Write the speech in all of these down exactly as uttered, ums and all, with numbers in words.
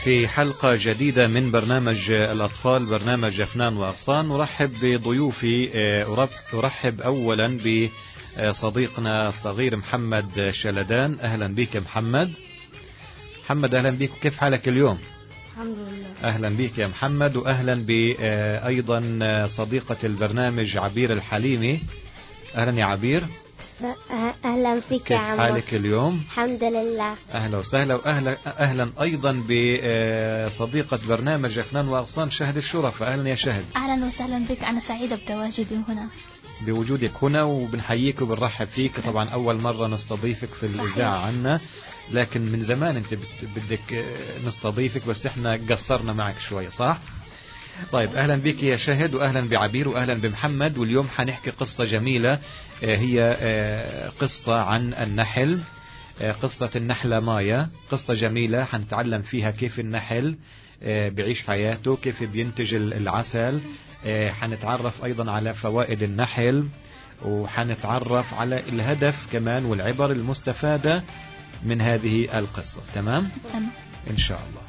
في حلقة جديدة من برنامج الأطفال، برنامج أفنان وأغصان. أرحب بضيوفي، أرحب أولا بصديقنا الصغير محمد شلدان. أهلا بك محمد. محمد أهلا بك، كيف حالك اليوم؟ الحمد لله. أهلا بك يا محمد، وأهلا بأيضا صديقة البرنامج عبير الحليمي. أهلا يا عبير. أهلا فيك يا عمو. كيف حالك اليوم؟ الحمد لله. أهلا وسهلا. وأهلا أهلا أيضا بصديقة برنامج أفنان وأغصان شهد الشرف. أهلا يا شهد. أهلا وسهلا بك، أنا سعيدة بتواجدي هنا بوجودك هنا، وبنحييك وبنرحب فيك. طبعا أول مرة نستضيفك في الإذاعة عنا، لكن من زمان أنت بدك نستضيفك، بس إحنا قصرنا معك شوية، صح؟ طيب أهلا بك يا شهد، وأهلا بعبير، وأهلا بمحمد. واليوم حنحكي قصة جميلة، هي قصة عن النحل، قصة النحلة مايا. قصة جميلة حنتعلم فيها كيف النحل بعيش حياته، كيف بينتج العسل. حنتعرف أيضا على فوائد النحل، وحنتعرف على الهدف كمان والعبر المستفادة من هذه القصة. تمام؟ تمام إن شاء الله.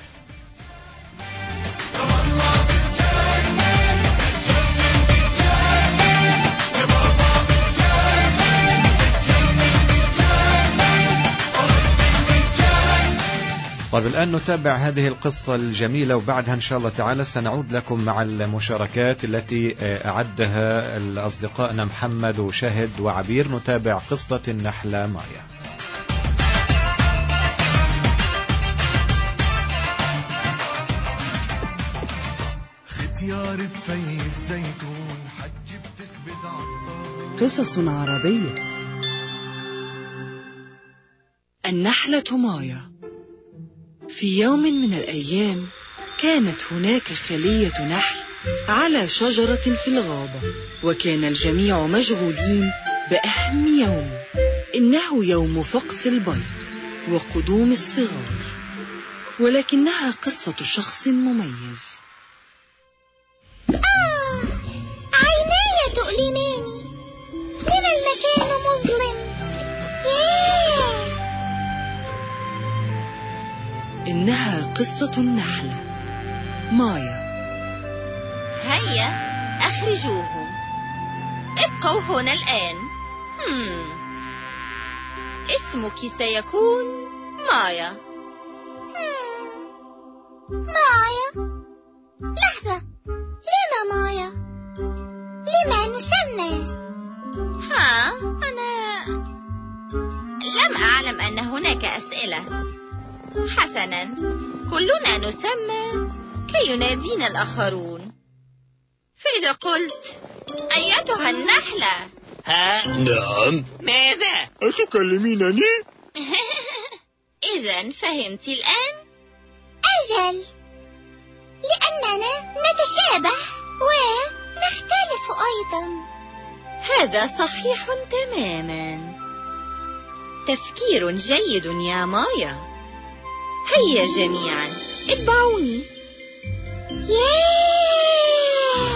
طيب الآن نتابع هذه القصة الجميلة، وبعدها إن شاء الله تعالى سنعود لكم مع المشاركات التي أعدها الأصدقائنا محمد وشهد وعبير. نتابع قصة النحلة مايا. ختيار بفي الزيتون حج بتخبز عالطاولة. قصص عربية. النحلة مايا. في يوم من الأيام كانت هناك خلية نحل على شجرة في الغابة، وكان الجميع مشغولين بأهم يوم، إنه يوم فقس البيض وقدوم الصغار. ولكنها قصة شخص مميز. آه، عيناي تؤلماني، لما المكان مظلم. ياه. إنها قصة النحلة مايا. هيا أخرجوهم، ابقوا هنا الآن. هم. اسمك سيكون مايا. هم. مايا. لحظة، لما مايا؟ لما نسمى؟ ها، أنا لم أعلم أن هناك أسئلة. حسنا، كلنا نسمى كي ينادينا الآخرون. فإذا قلت أيتها النحلة. ها؟ نعم. ماذا؟ أتكلمينني؟ إذن فهمت الآن؟ أجل، لأننا نتشابه ونختلف أيضا. هذا صحيح تماما. تفكير جيد يا مايا. هيا جميعا اتبعوني. ياه.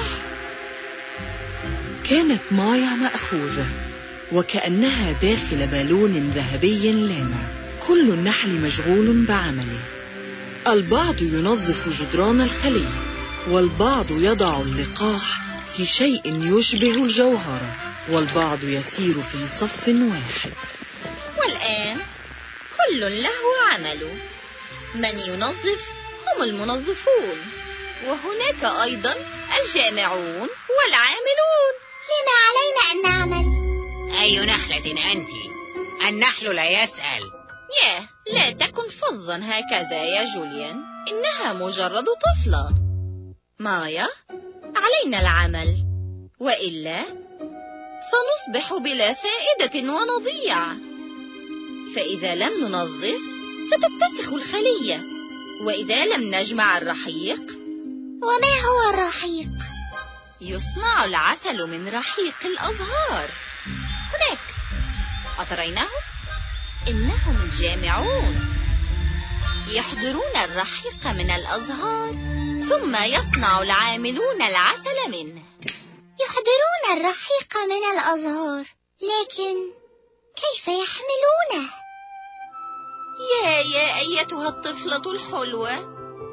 كانت مايا مأخوذة وكأنها داخل بالون ذهبي لامع. كل النحل مشغول بعمله. البعض ينظف جدران الخلية، والبعض يضع اللقاح في شيء يشبه الجوهرة، والبعض يسير في صف واحد. والآن كل له عمله. من ينظف هم المنظفون، وهناك أيضا الجامعون والعاملون. لما علينا أن نعمل؟ أي نحلة أنت؟ النحل لا يسأل. ياه، لا تكن فظا هكذا يا جوليان، إنها مجرد طفلة. مايا، علينا العمل، وإلا سنصبح بلا فائدة ونضيع. فإذا لم ننظف ستتسخ الخلية، وإذا لم نجمع الرحيق. وما هو الرحيق؟ يصنع العسل من رحيق الأزهار. هناك، أتريناهم؟ إنهم الجامعون. يحضرون الرحيق من الأزهار، ثم يصنع العاملون العسل منه. يحضرون الرحيق من الأزهار، لكن كيف يحملونه؟ يا يا أيتها الطفلة الحلوة،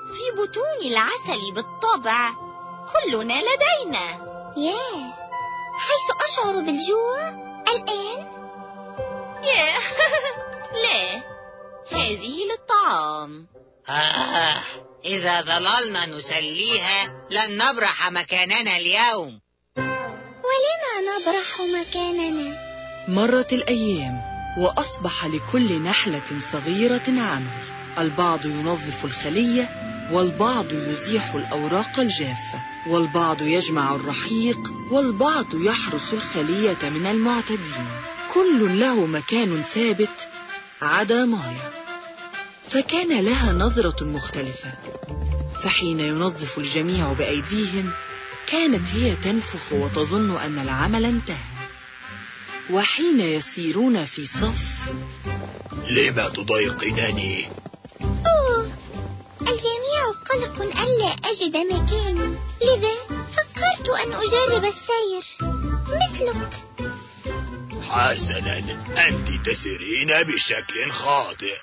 في بطون العسل بالطبع كلنا لدينا. ياه، حيث أشعر بالجوع الآن. ياه لا، هذه للطعام. آه إذا ظللنا نسليها لن نبرح مكاننا اليوم. ولما نبرح مكاننا؟ مرت الأيام وأصبح لكل نحلة صغيرة عمل. البعض ينظف الخلية، والبعض يزيح الأوراق الجافة، والبعض يجمع الرحيق، والبعض يحرس الخلية من المعتدين. كل له مكان ثابت عدا مايا، فكان لها نظرة مختلفة. فحين ينظف الجميع بأيديهم كانت هي تنفخ وتظن أن العمل انتهى. وحين يسيرون في صف: لما تضايقنني؟ أوه، الجميع قلق ألا أجد مكاني، لذا فكرت أن أجرب السير مثلك. حسنا، أنت تسيرين بشكل خاطئ.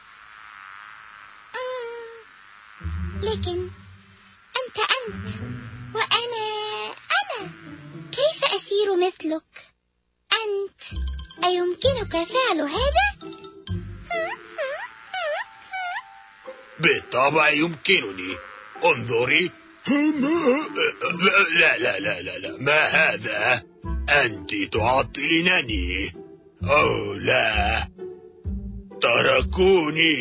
لكن أنت أنت وأنا أنا، كيف أسير مثلك؟ أنت أيمكنك فعل هذا؟ بالطبع يمكنني. انظري. لا لا لا لا لا، ما هذا؟ أنت تعطلينني. أوه لا، تركوني.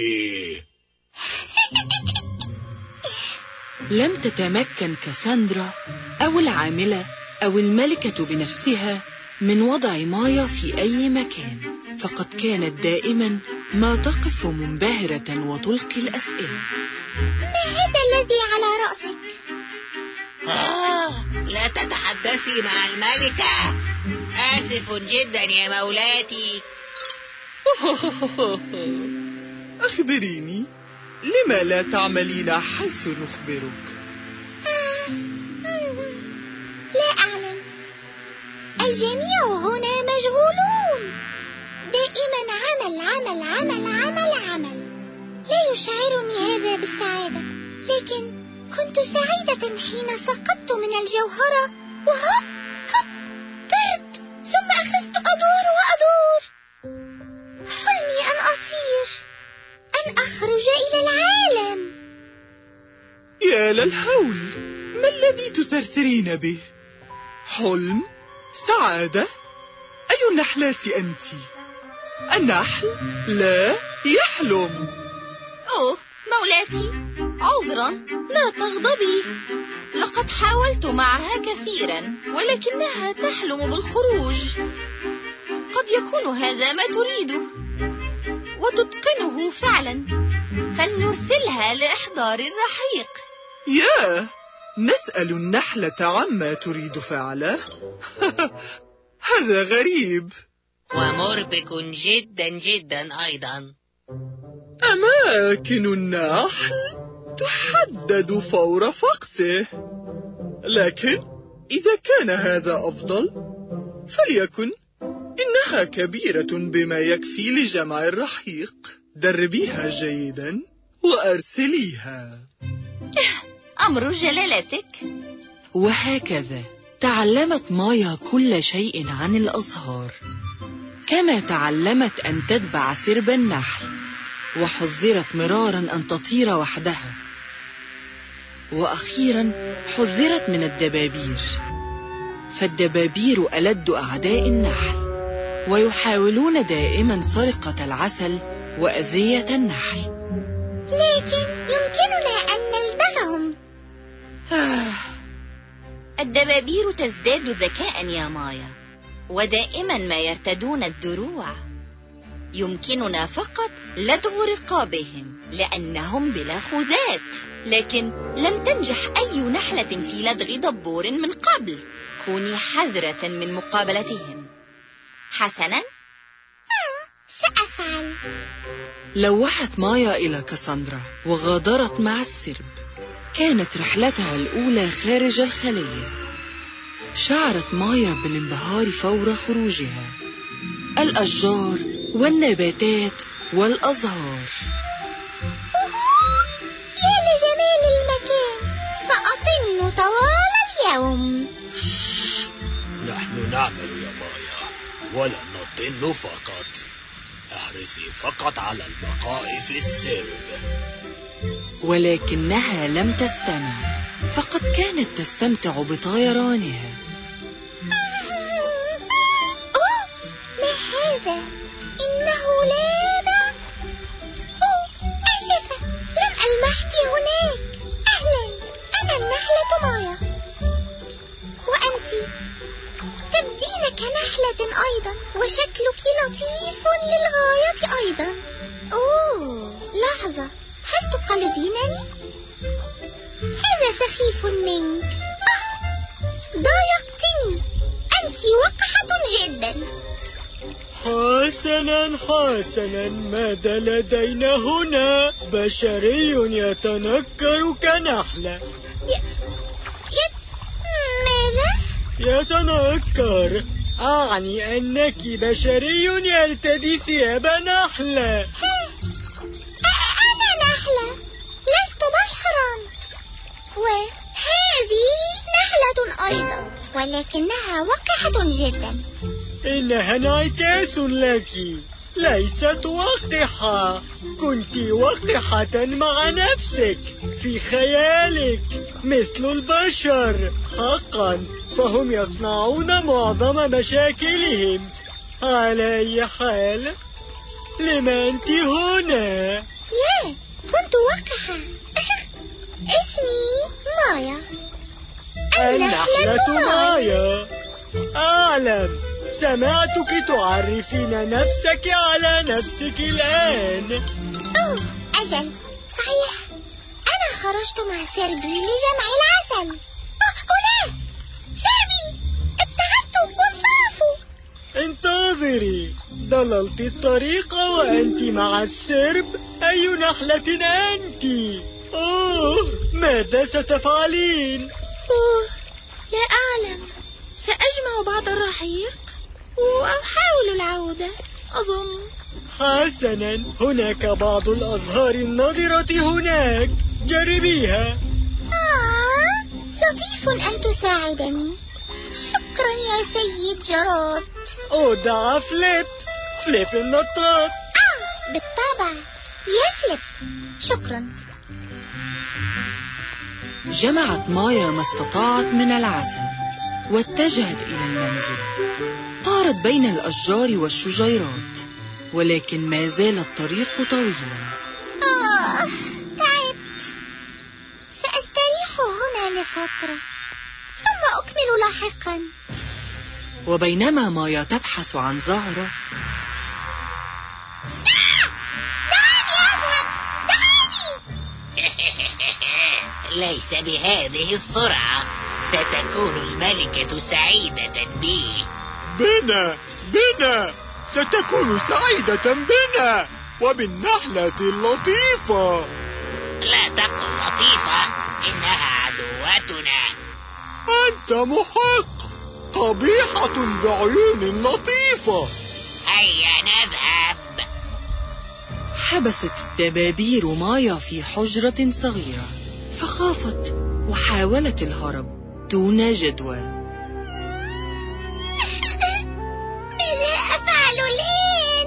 لم تتمكن كاساندرا أو العاملة أو الملكة بنفسها من وضع مايا في أي مكان، فقد كانت دائما ما تقف منبهرة وتلقي الأسئلة: ما هذا الذي على رأسك؟ آه لا تتحدثي مع الملكة. آسف جدا يا مولاتي. أخبريني، لما لا تعملين حيث نخبرك؟ آه. لا أعلم، الجميع هنا مشغولون، دائما عمل عمل عمل عمل عمل. لا يشعرني هذا بالسعادة، لكن كنت سعيدة حين سقطت من الجوهرة وهب هب طرت، ثم أخذت أدور وأدور. حلمي أن أطير، أن أخرج إلى العالم. يا للهول، ما الذي تثرثرين به؟ حلم؟ سعادة؟ أي النحلات أنت؟ النحل لا يحلم. أوه مولاتي، عذرا، لا تغضبي. لقد حاولت معها كثيرا ولكنها تحلم بالخروج. قد يكون هذا ما تريده وتتقنه فعلا، فلنرسلها لإحضار الرحيق. يا نسأل النحلة عما تريد فعله؟ هذا غريب ومربك جدا جدا أيضا. أماكن النحل تحدد فور فقسه، لكن إذا كان هذا أفضل فليكن. إنها كبيرة بما يكفي لجمع الرحيق. دربيها جيدا وأرسليها. أمر جلالتك. وهكذا تعلمت مايا كل شيء عن الأزهار، كما تعلمت أن تتبع سرب النحل، وحذرت مرارا أن تطير وحدها، وأخيرا حذرت من الدبابير، فالدبابير ألد أعداء النحل، ويحاولون دائما سرقة العسل وأذية النحل. لكن يمكننا أن نلدغهم. الدبابير تزداد ذكاء يا مايا، ودائما ما يرتدون الدروع. يمكننا فقط لدغ رقابهم لأنهم بلا خوذات، لكن لم تنجح أي نحلة في لدغ دبور من قبل. كوني حذرة من مقابلتهم. حسنا، سأفعل. لوحت مايا إلى كاساندرا وغادرت مع السرب. كانت رحلتها الأولى خارج الخلية. شعرت مايا بالانبهار فور خروجها. الأشجار والنباتات والأزهار. يا لجمال ولا نطن فقط. احرصي فقط على البقاء في السرب. ولكنها لم تستمع، فقد كانت تستمتع بطيرانها. أوه، ما هذا؟ إنه لامع. أوه، آسفة، لم ألمحك هناك. أهلا، أنا النحلة مايا. وأنت تبدين كنحلة أيضا، وشكلك لطيف للغاية أيضا. أوه، لحظة، هل تقلدينني؟ هذا سخيف منك. آه، ضايقتني. أنت وقحة جدا. حسنا حسنا، ماذا لدينا هنا؟ بشري يتنكر كنحلة. ي... ي... ماذا؟ يتنكر، أعني أنك بشري يرتدي ثياب نحلة. أنا نحلة، لست بشرا. وهذه نحلة أيضا، ولكنها وقحة جدا. إنها انعكاس لك، ليست وقحة. كنت وقحة مع نفسك في خيالك مثل البشر حقا، فهم يصنعون معظم مشاكلهم. على أي حال، لما أنت هنا؟ لا، كنت وقحة. اسمي مايا، النحلة مايا. أعلم، سمعتك تعرفين نفسك على نفسك الآن. أوه، أجل، صحيح. أنا خرجت مع سربي لجمع العسل. أوه لا، سربي، ابتعدت وانصرفوا. انتظري، ضللت الطريق وأنت مع السرب. أي نحلة أنت؟ أوه، ماذا ستفعلين؟ أوه، لا أعلم. سأجمع بعض الرحيق وأحاول العودة، أظن. حسنا، هناك بعض الأزهار النضرة هناك، جربيها. آه، لطيف أن تساعدني. شكرا يا سيد جراد. أودع فليب، فليب النطاط. آه، بالطبع يا فليب، شكرا. جمعت مايا ما استطاعت من العسل واتجهت إلى المنزل. طارت بين الأشجار والشجيرات، ولكن ما زال الطريق طويلا. آه، تعبت. سأستريح هنا لفترة ثم أكمل لاحقا. وبينما مايا تبحث عن زهرة، دعني أذهب، دعني. ليس بهذه السرعة، ستكون الملكة سعيدة بي. بنا بنا ستكون سعيدة بنا وبالنحلة اللطيفة. لا تقل لطيفة، إنها عدوتنا. أنت محق، قبيحة بعيون لطيفة. هيا نذهب. حبست الدبابير مايا في حجرة صغيرة، فخافت وحاولت الهرب دون جدوى. ماذا أفعل الآن؟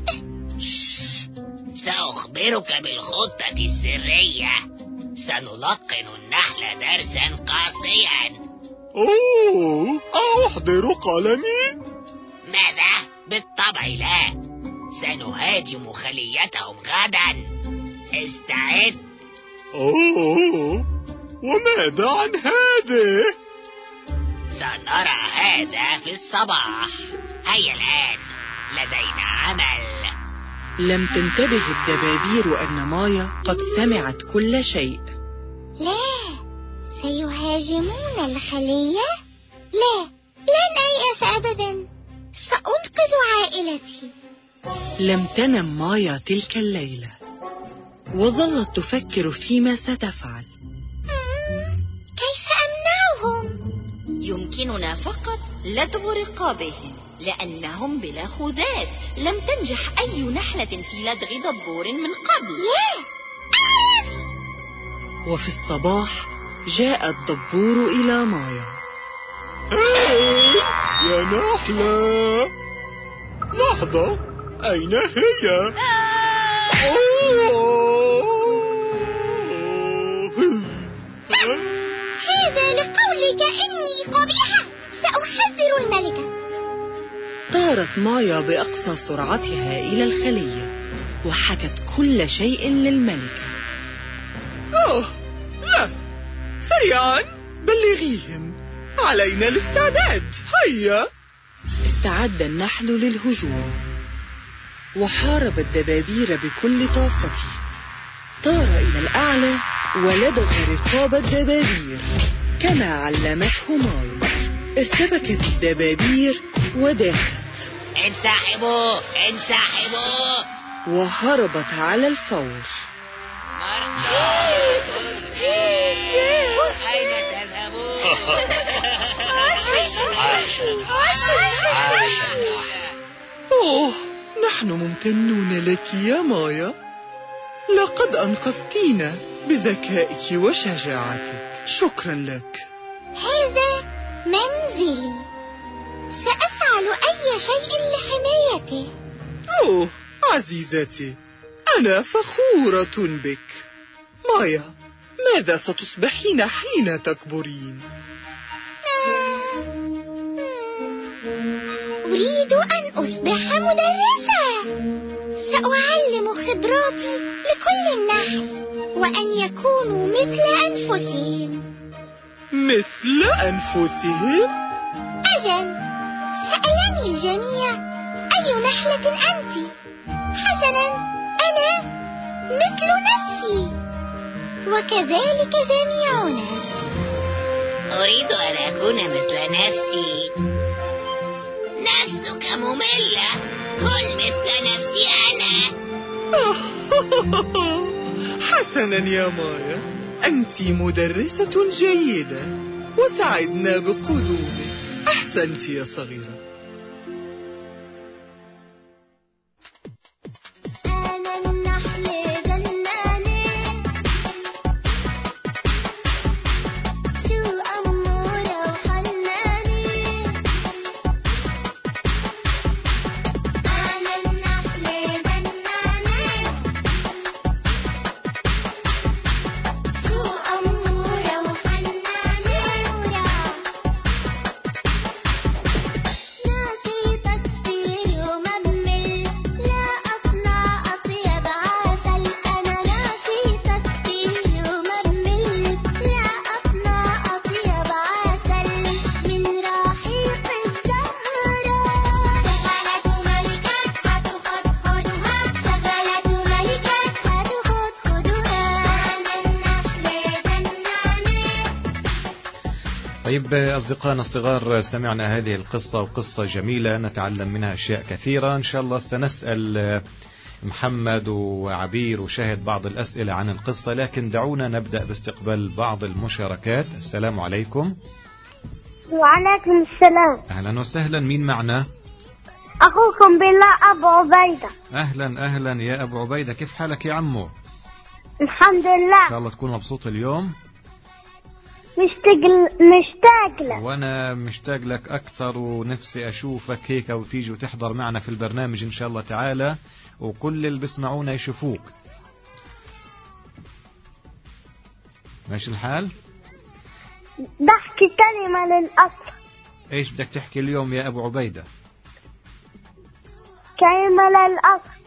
سأخبرك بالخطة السرية. سنلقن النحل درسا قاسيا. أوه، أحضر قلمي؟ ماذا؟ بالطبع لا. سنهاجم خليتهم غدا. استعد. أوه، وماذا عن هذه؟ سنرى هذا في الصباح. هيا الآن، لدينا عمل. لم تنتبه الدبابير أن مايا قد سمعت كل شيء. لا، سيهاجمون الخلية. لا، لن أيأس أبدا. سأنقذ عائلتي. لم تنم مايا تلك الليلة، وظلت تفكر فيما ستفعل. كيف أمنعهم؟ يمكننا فقط لدغ رقابهم، لأنهم بلا خوذات. لم تنجح أي نحلة في لدغ دبور من قبل. ياه، أعرف. وفي الصباح جاء الدبور إلى مايا. هاي يا نحلة، لحظة، أين هي؟ هذا لقولك إني قبيحة، سأحذر الملكة. طارت مايا بأقصى سرعتها إلى الخلية وحكت كل شيء للملكة. أوه لا، سريعا بلغيهم، علينا الاستعداد. هيا. استعد النحل للهجوم وحارب الدبابير بكل طاقته. طار إلى الأعلى ولدغ رقاب الدبابير كما علمته مايا. ارتبكت الدبابير وداخت. انسحبوا انسحبوا وهربت على الفور. أين تذهبون؟ أوه، نحن ممتنون لك يا مايا، لقد أنقذتينا بذكائك وشجاعتك. شكرا لك. هذا منزلي، سأفعل أي شيء لحمايته. أوه عزيزتي، أنا فخورة بك. مايا، ماذا ستصبحين حين تكبرين؟ أريد أن أصبح مدرسة. سأعلم خبراتي لكل النحل وأن يكونوا مثل أنفسهم. مثل أنفسهم؟ أجل، سألني الجميع أي نحلة أنت؟ حسنا، أنا مثل نفسي وكذلك جميعنا. أريد أن أكون مثل نفسي. نفسك مملة، كن مثل نفسي أنا. حسنا يا مايا، أنت مدرسة جيدة وسعدنا بقدومك. أحسنت يا صغيرة. طيب أصدقائنا الصغار، سمعنا هذه القصة وقصة جميلة نتعلم منها أشياء كثيرة. إن شاء الله سنسأل محمد وعبير وشاهد بعض الأسئلة عن القصة، لكن دعونا نبدأ باستقبال بعض المشاركات. السلام عليكم. وعليكم السلام. أهلا وسهلا، مين معنا؟ أخوكم بالله أبو عبيدة. أهلا أهلا يا أبو عبيدة، كيف حالك يا عمو؟ الحمد لله. إن شاء الله تكون مبسوط اليوم. مشتاق مشتاق لك. وانا مشتاق لك اكثر، ونفسي اشوفك هيك وتيجي وتحضر معنا في البرنامج ان شاء الله تعالى، وكل اللي بيسمعونا يشوفوك. ماشي الحال؟ بحكي كلمة للأصل. ايش بدك تحكي اليوم يا ابو عبيدة؟ كلمة للأصل.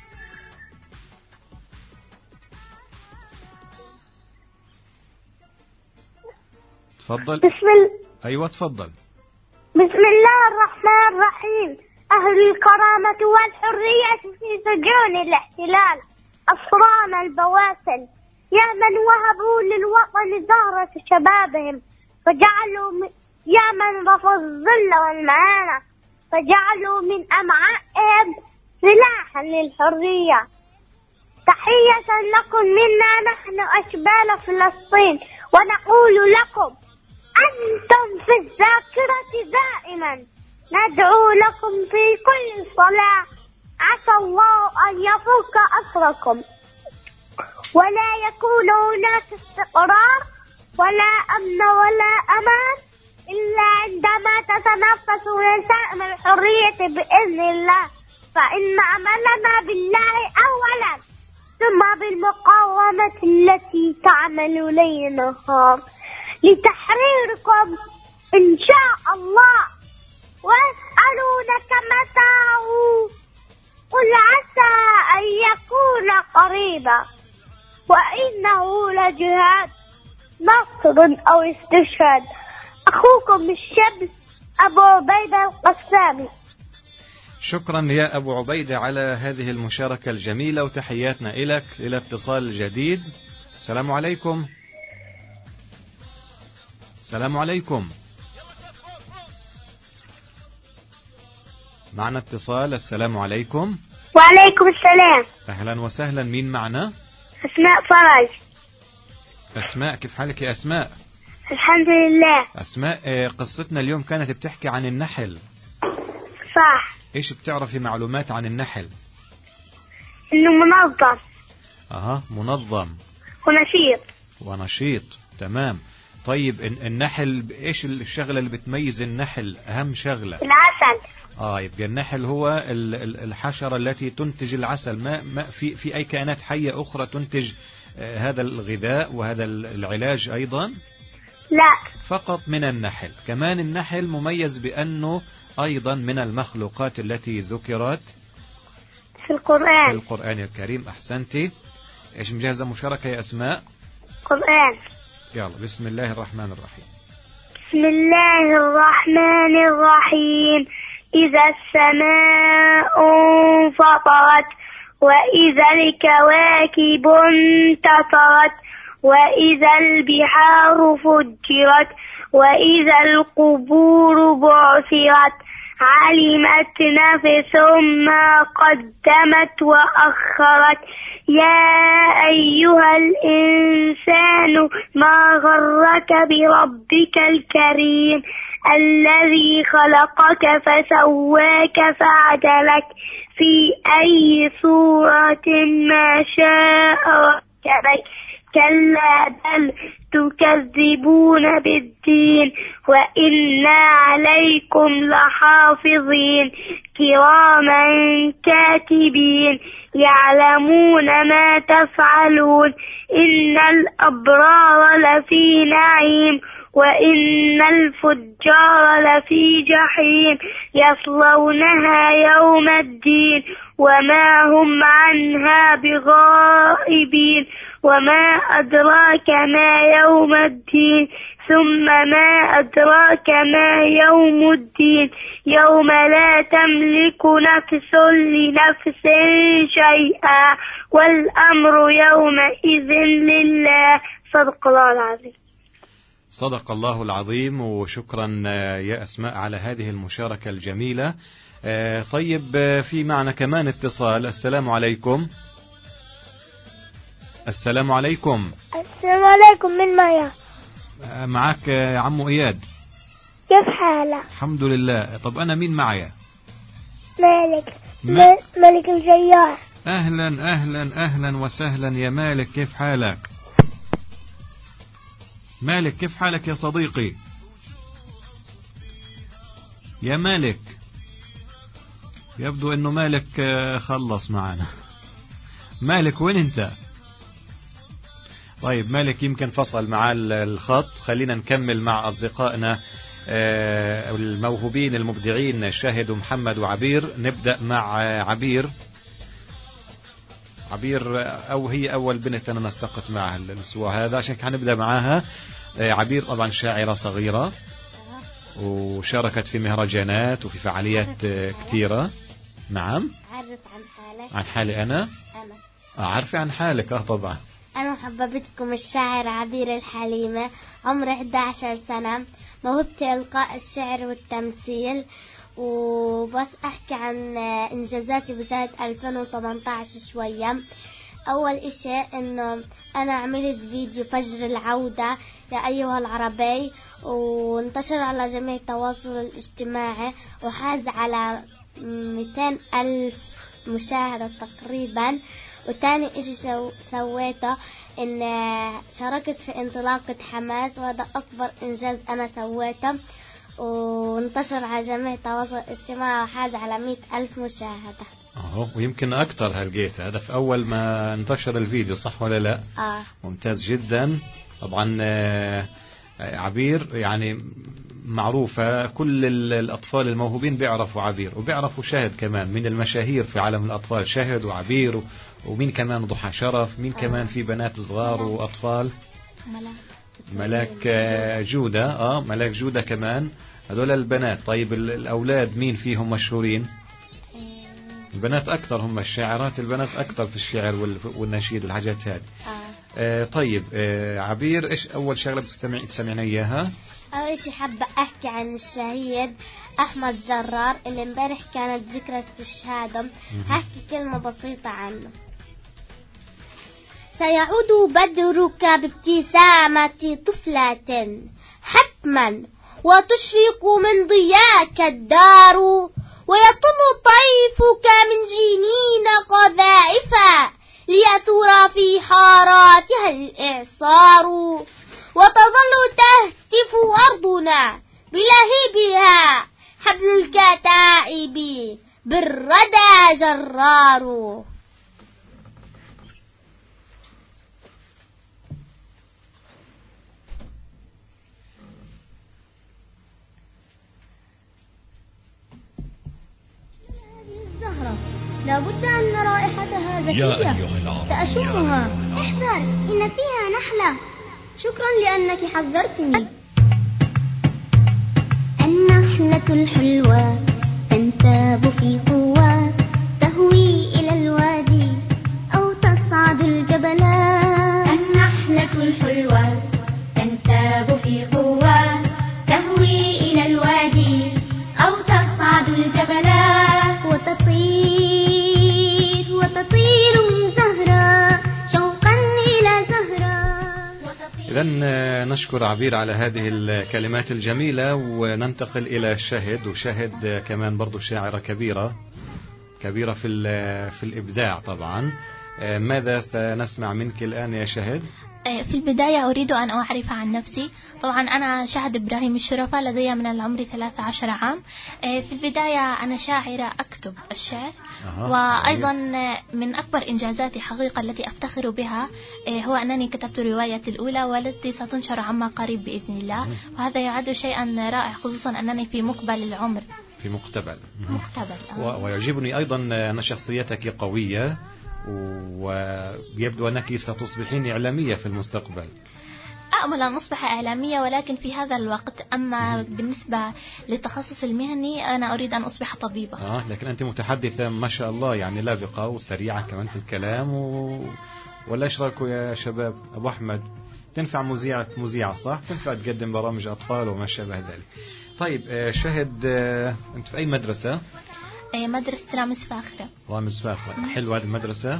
تفضل. بسم الله. ايوه تفضل. بسم الله الرحمن الرحيم. أهل الكرامة والحرية في سجون الاحتلال، أسران البواسل، يا من وهبوا للوطن زهرة شبابهم، فجعلوا من يا من رفض الظل والمهانة، فجعلوا من أمعائهم سلاحا للحرية. تحية لكم منا نحن أشبال فلسطين، ونقول لكم أنتم في الذاكرة دائما، ندعو لكم في كل صلاة، عسى الله أن يفك أسركم، ولا يكون هناك استقرار ولا أمن ولا أمان إلا عندما تتنفس نسائم الحرية بإذن الله. فإن عملنا بالله أولا ثم بالمقاومة التي تعمل ليل نهار لتحريركم إن شاء الله. ويسألونك متى هو قل عسى أن يكون قريبا وإنه لجهاد نصر أو استشهاد. أخوكم الشمس أبو عبيدة القسامي. شكرا يا أبو عبيدة على هذه المشاركة الجميلة وتحياتنا إلك. إلى اتصال جديد. السلام عليكم. السلام عليكم. معنا اتصال. السلام عليكم. وعليكم السلام. أهلا وسهلا. مين معنا؟ أسماء فرج. أسماء، كيف حالك يا أسماء؟ الحمد لله. أسماء، قصتنا اليوم كانت بتحكي عن النحل. صح. إيش بتعرفي معلومات عن النحل؟ إنه منظم. أها، منظم ونشيط. ونشيط، تمام. طيب النحل إيش الشغلة اللي بتميز النحل؟ أهم شغلة العسل. آه يبقى النحل هو الحشرة التي تنتج العسل. ما, ما في في أي كائنات حية أخرى تنتج آه هذا الغذاء وهذا العلاج أيضا؟ لا، فقط من النحل. كمان النحل مميز بأنه أيضا من المخلوقات التي ذكرت في القرآن. في القرآن الكريم. أحسنتي. إيش مجهزة مشاركة يا أسماء؟ قرآن. يلا، بسم الله الرحمن الرحيم. بسم الله الرحمن الرحيم. إذا السماء انفطرت وإذا الكواكب انتثرت وإذا البحار فجرت وإذا القبور بعثرت علمت نفس ما قدمت وأخرت. يا أيها الإنسان ما غرك بربك الكريم الذي خلقك فسواك فعدلك في أي صورة ما شاء ركبك. كلا بل تكذبون بالدين وإن عليكم لحافظين كراما كاتبين يعلمون ما تفعلون. إن الأبرار لفي نعيم وإن الفجار لفي جحيم يصلونها يوم الدين وما هم عنها بغائبين. وما أدراك ما يوم الدين ثم ما أدراك ما يوم الدين يوم لا تملك نفس لنفس شيئا والأمر يومئذ لله. صدق الله العظيم. صدق الله العظيم. وشكرا يا أسماء على هذه المشاركة الجميلة. طيب في معنا كمان اتصال. السلام عليكم. السلام عليكم. السلام عليكم. من معي؟ معك عمو إياد. كيف حالك؟ الحمد لله. طب أنا مين معي؟ مالك. ما... مالك الجيار. أهلا أهلا أهلا وسهلا يا مالك، كيف حالك؟ مالك كيف حالك يا صديقي؟ يا مالك، يبدو أنه مالك خلص معنا. مالك وين أنت؟ طيب مالك يمكن فصل مع الخط. خلينا نكمل مع أصدقائنا الموهوبين المبدعين شاهد ومحمد وعبير. نبدأ مع عبير. عبير أو هي أول بنت أنا نستقط معها الأسبوع هذا، عشان هنبدأ معاها. عبير طبعا شاعرة صغيرة وشاركت في مهرجانات وفي فعاليات كثيرة. نعم. عرف عن حالك. عن حالي أنا؟ أنا عارفة عن حالك. أه طبعا. أنا محببتكم الشاعر عبير الحليمة، عمري إحدى عشرة سنة، موهبتي إلقاء الشعر والتمثيل. وبس أحكي عن إنجازاتي بسنة ألفين وثمانية عشر شوية. أول إشي إنه أنا عملت فيديو فجر العودة يا أيها العربي، وانتشر على جميع التواصل الاجتماعي وحاز على مئتين ألف مشاهدة تقريبا. وتاني إشي شو سويته إن شاركت في انطلاقة حماس، وهذا أكبر إنجاز أنا سويته، وانتشر على جميع التواصل الاجتماعي وحاز على مئة ألف مشاهدة. اهو ويمكن اكثر هلقيت هذا في اول ما انتشر الفيديو، صح ولا لا؟ اه ممتاز جدا. طبعا عبير يعني معروفة، كل الأطفال الموهوبين بيعرفوا عبير وبيعرفوا شاهد كمان، من المشاهير في عالم الأطفال شاهد وعبير، ومين كمان ضحى شرف، مين كمان في بنات صغار وأطفال، ملاك جودة. اه ملاك جودة كمان، هذول البنات. طيب الأولاد مين فيهم مشهورين؟ البنات أكثر، هم الشاعرات البنات أكثر في الشعر والنشيد والحاجات هذه. آه طيب آه عبير، إيش أول شغلة بتستمع تسمعنا إياها؟ أول شيء حابة أحكي عن الشهيد أحمد جرار اللي امبارح كانت ذكرى استشهاده. هحكي كلمة بسيطة عنه. سيعود بدرك بابتسامة طفلة حتما، وتشرق من ضياك الدار، ويطل طيفك من جنين قذائف ليثور في حاراتها الإعصار، وتظل تهتف أرضنا بلهيبها حبل الكتائب بالردى جرار. لابد أن رائحتها ذكية، سأشمها. احذر، إن فيها نحلة. شكرا لأنك حذرتني. النحلة الحلوة تنساب في قوة، تهوي إلى الوادي أو تصعد الجبل. النحلة الحلوة تنساب في قوة، تهوي إلى الوادي أو تصعد الجبل، وتطير وتطير من زهرة شوقا إلى زهرة. إذن نشكر عبير على هذه الكلمات الجميلة، وننتقل إلى شهد. وشهد كمان برضو شاعرة كبيرة كبيرة في في الإبداع طبعا. ماذا سنسمع منك الآن يا شهد؟ في البداية أريد أن أعرف عن نفسي. طبعا أنا شهد إبراهيم الشرفة، لدي من العمر ثلاثة عشر عام. في البداية أنا شاعرة أكتب الشعر. أه. وأيضا من أكبر إنجازاتي حقيقة التي أفتخر بها هو أنني كتبت روايتي الأولى والتي ستنشر عما قريب بإذن الله. وهذا يعد شيئا رائع، خصوصا أنني في مقبل العمر. في مقتبل مقتبل أه. ويعجبني أيضا أن شخصيتك قوية، ويبدو أنك ستصبحين إعلامية في المستقبل. أأمل أن أصبح إعلامية، ولكن في هذا الوقت. أما بالنسبة للتخصص المهني أنا أريد أن أصبح طبيبة. آه لكن أنت متحدثة ما شاء الله، يعني لافقة وسريعة كمان في الكلام و... ولا إيش رأيكم يا شباب؟ أبو أحمد تنفع مذيعة مذيعة صح؟ تنفع تقدم برامج أطفال وما شابه ذلك. طيب شهد، أنت في أي مدرسة؟ مدرسة رامز فاخرة. رامز فاخرة، حلوة هذه المدرسة.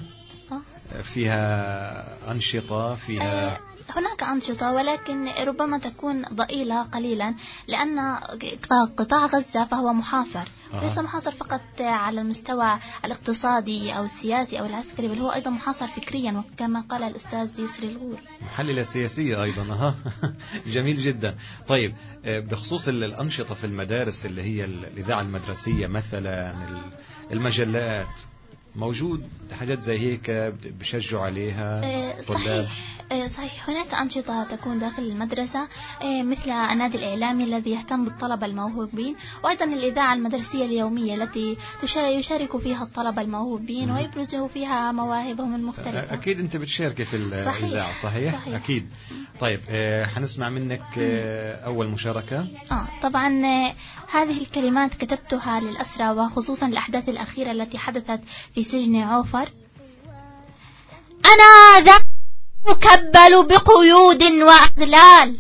فيها أنشطة، فيها هناك أنشطة، ولكن ربما تكون ضئيلة قليلا، لأن قطاع غزة فهو محاصر. أه. ليس محاصر فقط على المستوى الاقتصادي أو السياسي أو العسكري، بل هو أيضا محاصر فكريا، وكما قال الأستاذ يسري الغور محللة سياسية أيضا. أها جميل جدا. طيب بخصوص الأنشطة في المدارس اللي هي الإذاعة المدرسية مثلا، المجلات، موجود حاجات زي هيك بشجعوا عليها؟ صحيح صحيح هناك أنشطة تكون داخل المدرسة، مثل النادي الإعلامي الذي يهتم بالطلبة الموهوبين، وأيضا الإذاعة المدرسية اليومية التي يشارك فيها الطلبة الموهوبين ويبرزوا فيها مواهبهم المختلفة. أكيد أنت بتشاركي في الإذاعة صحيح؟ صحيح أكيد. طيب حنسمع منك أول مشاركة. آه طبعا هذه الكلمات كتبتها للأسرى، وخصوصا الأحداث الأخيرة التي حدثت في سجن عوفر. أنا ذا مكبل بقيود وأغلال،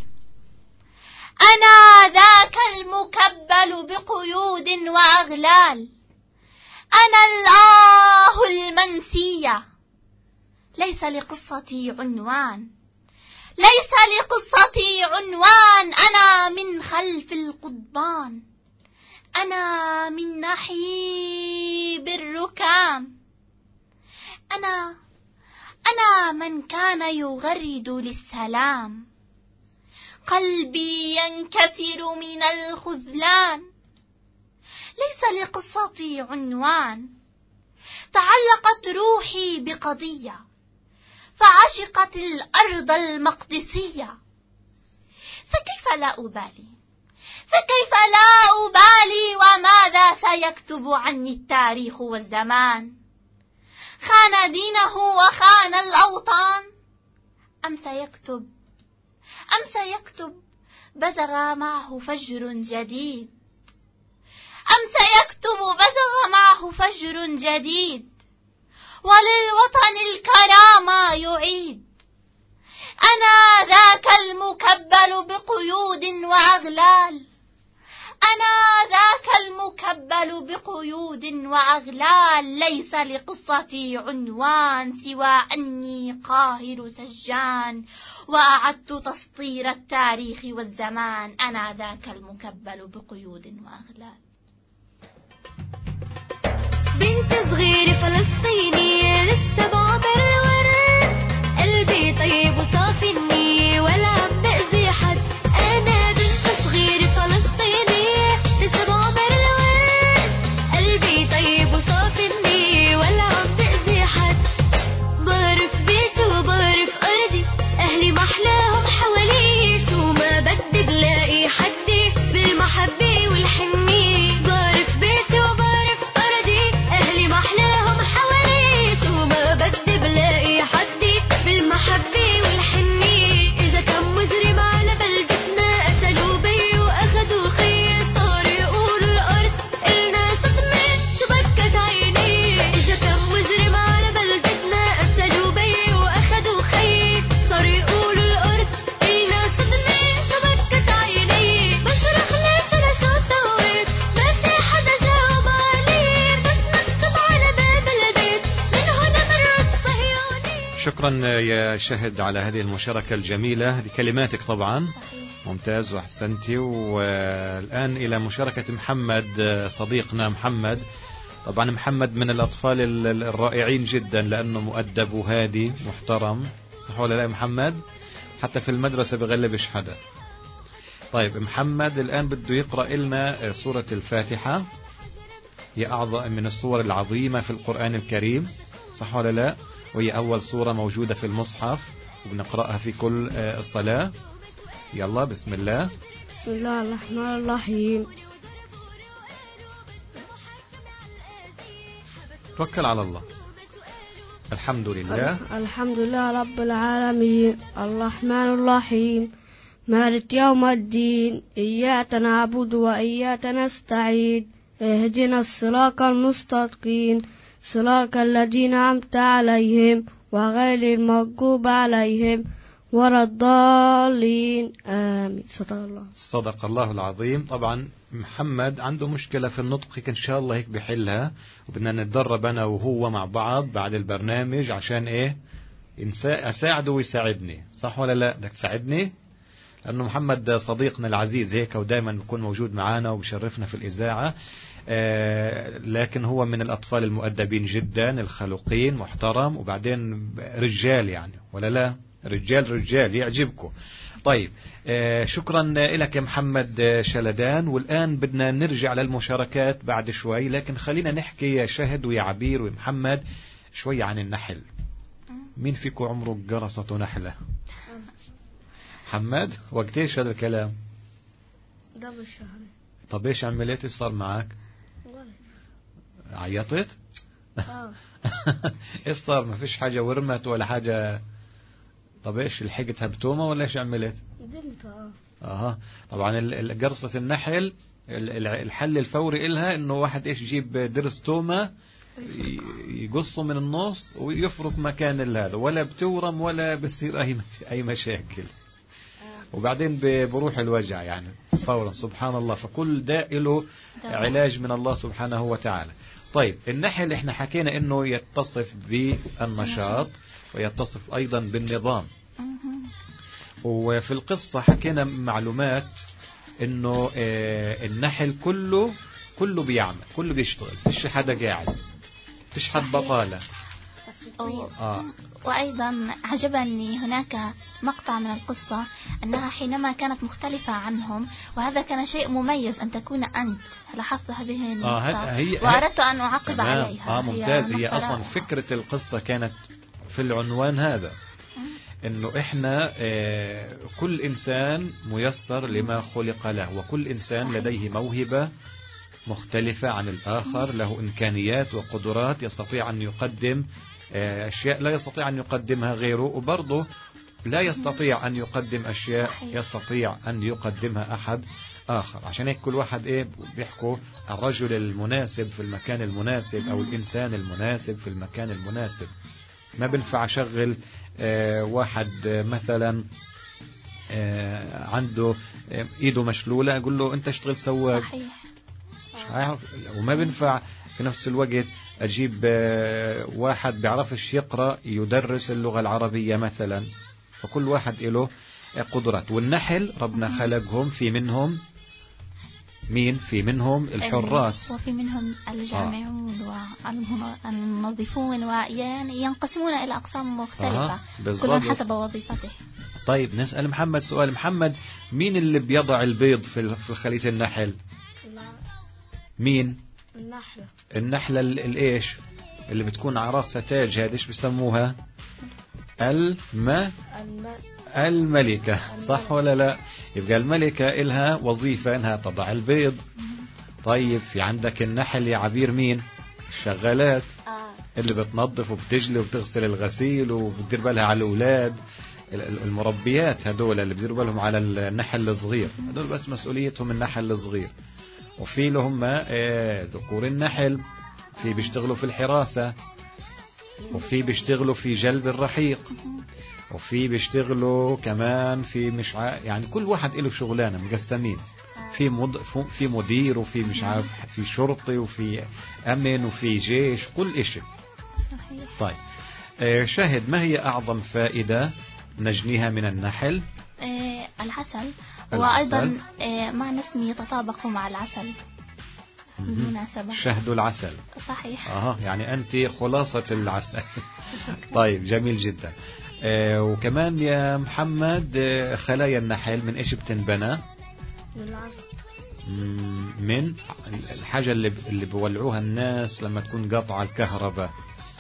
أنا ذاك المكبل بقيود وأغلال، أنا الآه المنسية، ليس لقصتي عنوان، ليس لقصتي عنوان، أنا من خلف القضبان، أنا من نحيب الركام، أنا أنا من كان يغرد للسلام، قلبي ينكسر من الخذلان، ليس لقصتي عنوان، تعلقت روحي بقضية فعشقت الأرض المقدسية. فكيف لا أبالي فكيف لا أبالي وماذا سيكتب عني التاريخ والزمان؟ خان دينه وخان الأوطان أم سيكتب أم سيكتب بزغ معه فجر جديد أم سيكتب بزغ معه فجر جديد وللوطن الكرامة يعيد. أنا ذاك المكبل بقيود وأغلال أنا ذاك المكبل بقيود وأغلال ليس لقصتي عنوان سوى أني قاهر سجان وأعدت تسطير التاريخ والزمان. أنا ذاك المكبل بقيود وأغلال. بنت صغيرة فلسطينية لسه بعبر الورد قلبي طيب وصافي النية ولا عم بأذي حد. أنا بنت صغيرة فلسطينية لسه بعبر الورد قلبي طيب وصافي النية ولا عم بأذي حد. بعرف بيتي وبعرف أرضي أهلي محلاهم حوالي شو ما بدي بلاقي حدي بالمحبة والحنية. بعرف بيتي وبعرف أرضي أهلي محلاهم حوالي شو ما بدي بلاقي حدي بالمحبة والحنية. إذا كان مجرم على بلدتنا قتلوا بي وأخدوا خي صار يقولوا الأرض إلنا صدمة شو بكت عيني. إذا كان مجرم على بلدتنا قتلوا بي وأخدوا خي صار يقولوا الأرض إلنا صدمة شو بكت عيني. بصرخ ليش أنا شو سويت ما في حدا جاوب علي بس مكتوب على باب البيت من هنا مرت صهيوني. شكرا يا شهد على هذه المشاركة الجميلة. هذه كلماتك طبعا. صحيح. ممتاز وأحسنتي. والآن إلى مشاركة محمد صديقنا محمد. طبعا محمد من الأطفال الرائعين جدا لأنه مؤدب وهادي محترم. صح ولا لا محمد؟ حتى في المدرسة بغلبش حدا. طيب محمد الآن بده يقرأ لنا سورة الفاتحة. هي أعظم من السور العظيمة في القرآن الكريم. صح ولا لا؟ وهي أول سورة موجودة في المصحف وبنقرأها في كل الصلاة. يلا بسم الله. بسم الله الرحمن الرحيم. توكل على الله. الحمد لله الحمد لله رب العالمين الرحمن الرحيم مالك يوم الدين إياك نعبد وإياك نستعين اهدنا الصراط المستقيم صراط الذين أنعمت عليهم وغير المغضوب عليهم ولا الضالين آمين. صدق الله صدق الله العظيم. طبعا محمد عنده مشكلة في النطق هيك إن شاء الله هيك بحلها وبدنا نتدرب أنا وهو مع بعض بعد البرنامج عشان إيه أساعده ويساعدني. صح ولا لا؟ بدك تساعدني لأنه محمد صديقنا العزيز هيك ودائما بيكون موجود معنا وبشرفنا في الإذاعة. آه لكن هو من الأطفال المؤدبين جدا الخلوقين محترم وبعدين رجال يعني ولا لا؟ رجال رجال يعجبكم. طيب آه شكرا لك يا محمد شلدان. والآن بدنا نرجع للمشاركات بعد شوي لكن خلينا نحكي يا شهد ويا عبير ومحمد شوي عن النحل. مين فيكم عمره قرصته نحلة؟ محمد وقت ايش هذا الكلام؟ قبل شهر. طب ايش عملت ايش صار معك؟ عيطت؟ اه ايش صار ما فيش حاجة ورمت ولا حاجة؟ طب ايش لحقتها بتومة ولا ايش عملت؟ دمتها. اه طبعا قرصة النحل الحل الفوري إلها انه واحد ايش يجيب درس تومة يقصه من النص ويفرك مكان هذا ولا بتورم ولا بصير اي اي مشاكل وبعدين بروح الوجع يعني فورا. سبحان الله. فكل داء له علاج من الله سبحانه وتعالى. طيب النحل احنا حكينا انه يتصف بالنشاط ويتصف ايضا بالنظام. وفي القصة حكينا معلومات انه النحل كله كله بيعمل كله بيشتغل فيش حدا قاعد فيش حد بطالة. آه. وأيضا عجبني هناك مقطع من القصة أنها حينما كانت مختلفة عنهم، وهذا كان شيء مميز أن تكون أنت. لاحظت هذه النقطة آه هي وأردت أن أعقب تمام. عليها. آه ممتاز. هي, هي أصلا رائعة. فكرة القصة كانت في العنوان هذا، إنه إحنا آه كل إنسان ميسر لما خلق له، وكل إنسان لديه موهبة مختلفة عن الآخر، له إمكانيات وقدرات يستطيع أن يقدم أشياء لا يستطيع أن يقدمها غيره، وبرضه لا يستطيع أن يقدم أشياء يستطيع أن يقدمها أحد آخر. عشان هيك كل واحد إيه بيحكوا الرجل المناسب في المكان المناسب، أو الإنسان المناسب في المكان المناسب. ما بنفع أشغل آه واحد آه مثلا آه عنده آه إيده مشلولة أقول له أنت اشتغل سواق، صحيح. وما بينفع في نفس الوقت أجيب واحد بيعرفش يقرأ يدرس اللغة العربية مثلا. فكل واحد له قدرات. والنحل ربنا خلقهم في منهم مين؟ في منهم الحراس، وفي منهم الجامعون آه. والمنظفون، ويعني ينقسمون إلى أقسام مختلفة آه. كل حسب وظيفته. طيب نسأل محمد سؤال. محمد، مين اللي بيضع البيض في خلية النحل؟ مين؟ النحلة. النحلة الإيش اللي بتكون على راسها تاج، هذه ايش بيسموها؟ الم الم... الملكة، صح ولا لا؟ يبقى الملكة إلها وظيفة إنها تضع البيض. طيب في عندك النحل يا عبير مين؟ الشغالات اللي بتنظف وبتجلي وبتغسل الغسيل وبتدير بالها على الأولاد، المربيات هدول اللي بيديروا بالهم على النحل الصغير، هدول بس مسؤوليتهم النحل الصغير. وفي لهم ذكور النحل، في بيشتغلوا في الحراسة، وفي بيشتغلوا في جلب الرحيق، وفي بيشتغلوا كمان في مش ع... يعني كل واحد له شغلانة مقسمين. في مد... في مدير، وفي مش عارف في شرطي، وفي أمن، وفي جيش، كل إشي. طيب شاهد، ما هي أعظم فائدة نجنيها من النحل؟ آه العسل. وأيضا آه معنى اسمي يتطابق مع العسل بالمناسبة. شهد العسل. صحيح. آه يعني أنت خلاصة العسل. طيب جميل جدا. آه وكمان يا محمد، آه خلايا النحل من إيش بتنبنى؟ من العسل. من الحاجة اللي اللي بيولعوها الناس لما تكون قطع الكهرباء.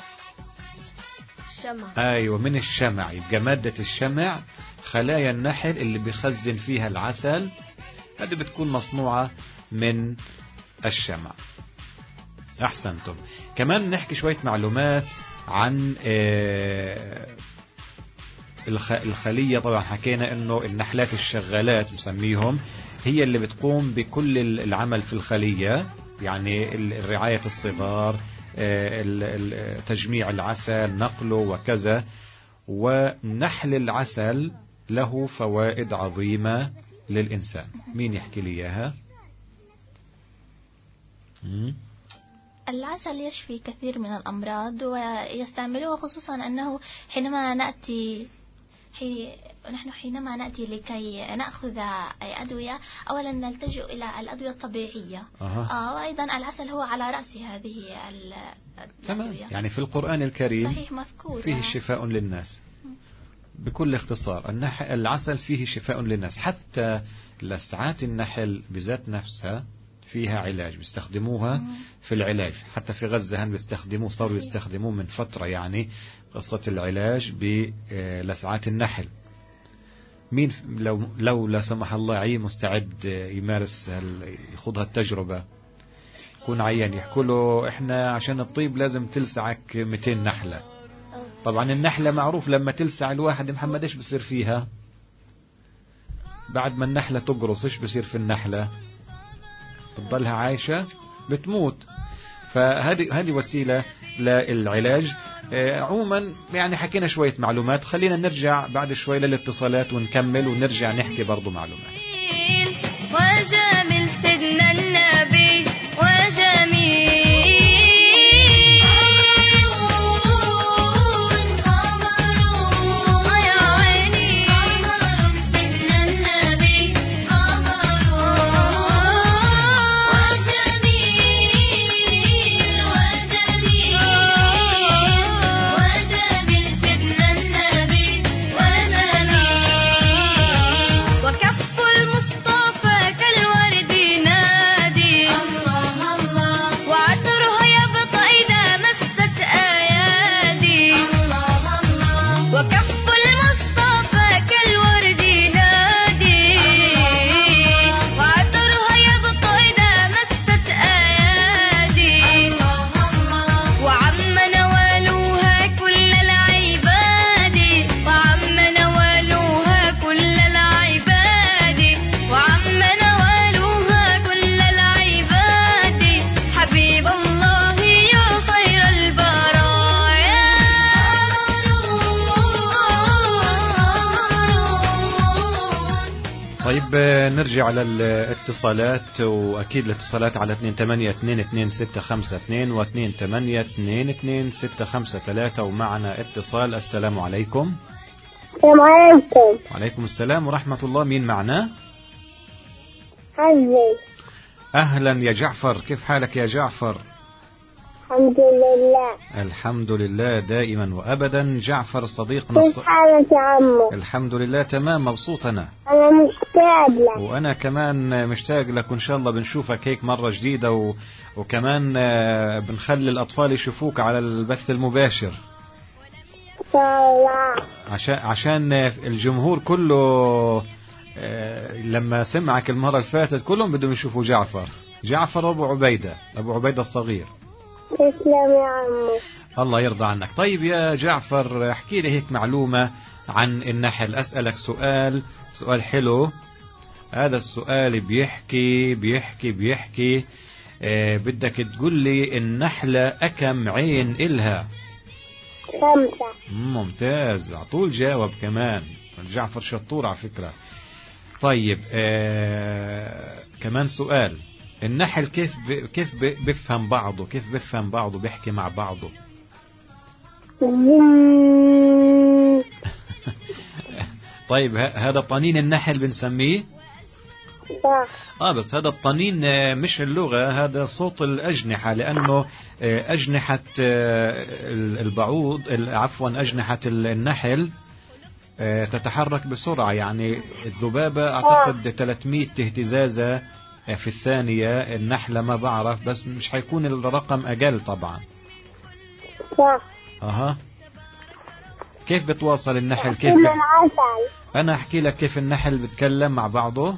الشمع. أيوة من الشمع. يبقى مادة الشمع خلايا النحل اللي بيخزن فيها العسل، هذه بتكون مصنوعة من الشمع. أحسنتم. كمان نحكي شوية معلومات عن الخلية. طبعا حكينا انه النحلات الشغالات مسميهم هي اللي بتقوم بكل العمل في الخلية، يعني رعاية الصغار، تجميع العسل، نقله وكذا. ونحل العسل له فوائد عظيمة للإنسان. مين يحكي لي إياها؟ العسل يشفي كثير من الأمراض، ويستعملوه خصوصا أنه حينما نأتي حي... نحن حينما نأتي لكي نأخذ أي أدوية، أولا نلتجئ إلى الأدوية الطبيعية. أه. آه وأيضا العسل هو على رأس هذه الأدوية. يعني في القرآن الكريم صحيح مذكور فيه شفاء للناس بكل اختصار. العسل فيه شفاء للناس، حتى لسعات النحل بذات نفسها فيها علاج، بيستخدموها في العلاج. حتى في غزة هم بيستخدموه، صاروا يستخدموه من فترة، يعني قصة العلاج بلسعات النحل. مين لو لو لا سمح الله عي مستعد يمارس يخوض هالتجربة؟ يكون عيان يحكوا له احنا عشان الطيب لازم تلسعك مئتين نحلة. طبعا النحلة معروف لما تلسع الواحد محمد ايش بصير فيها؟ بعد ما النحلة تقرص ايش بصير في النحلة؟ بتضلها عايشة؟ بتموت. فهذه هذه وسيلة للعلاج. عموما يعني حكينا شوية معلومات، خلينا نرجع بعد شوي للاتصالات ونكمل ونرجع نحكي برضو معلومات. وجميل سيدنا النبي وجميل طيب نرجع على الاتصالات، وأكيد الاتصالات على اثنين ثمانية اثنين اثنين ستة خمسة اثنين واثنين ثمانية اثنين اثنين ستة خمسة ثلاثة. ومعنا اتصال. السلام عليكم. السلام عليكم. وعليكم السلام ورحمة الله. مين معنا؟ حزي. أهلا يا جعفر، كيف حالك يا جعفر؟ الحمد لله. الحمد لله دائما وأبدا. جعفر صديقنا. كيف حالك يا عمو؟ الحمد لله تمام، مبسوط أنا. أنا مشتاق لك. وأنا كمان مشتاق لك، وإن شاء الله بنشوفك هيك مرة جديدة، و... وكمان بنخلي الأطفال يشوفوك على البث المباشر إن شاء الله، عشان عشان الجمهور كله لما سمعك المرة اللي فاتت كلهم بدهم يشوفوا جعفر. جعفر وأبو عبيدة، أبو عبيدة الصغير. تسلم يا عمو. الله يرضى عنك. طيب يا جعفر، احكي لي هيك معلومة عن النحل. أسألك سؤال، سؤال حلو. هذا السؤال بيحكي بيحكي بيحكي آه بدك تقول لي النحلة أكم عين إلها؟ خمسة. ممتاز، على طول جاوب كمان. جعفر شطور على فكرة. طيب آه كمان سؤال. النحل كيف ب... كيف ب... بفهم بعضه؟ كيف بفهم بعضه؟ بيحكي مع بعضه؟ طيب هذا طنين النحل بنسميه؟ صح. اه بس هذا الطنين مش اللغة، هذا صوت الأجنحة، لأنه أجنحة البعوض، عفوا أجنحة النحل تتحرك بسرعة. يعني الذبابة أعتقد ثلاثمئة اهتزازة في الثانية، النحلة ما بعرف، بس مش حيكون الرقم أقل طبعا. صح. أها. كيف بتواصل النحل؟ كيف ب... أنا أحكي لك كيف النحل بتكلم مع بعضه.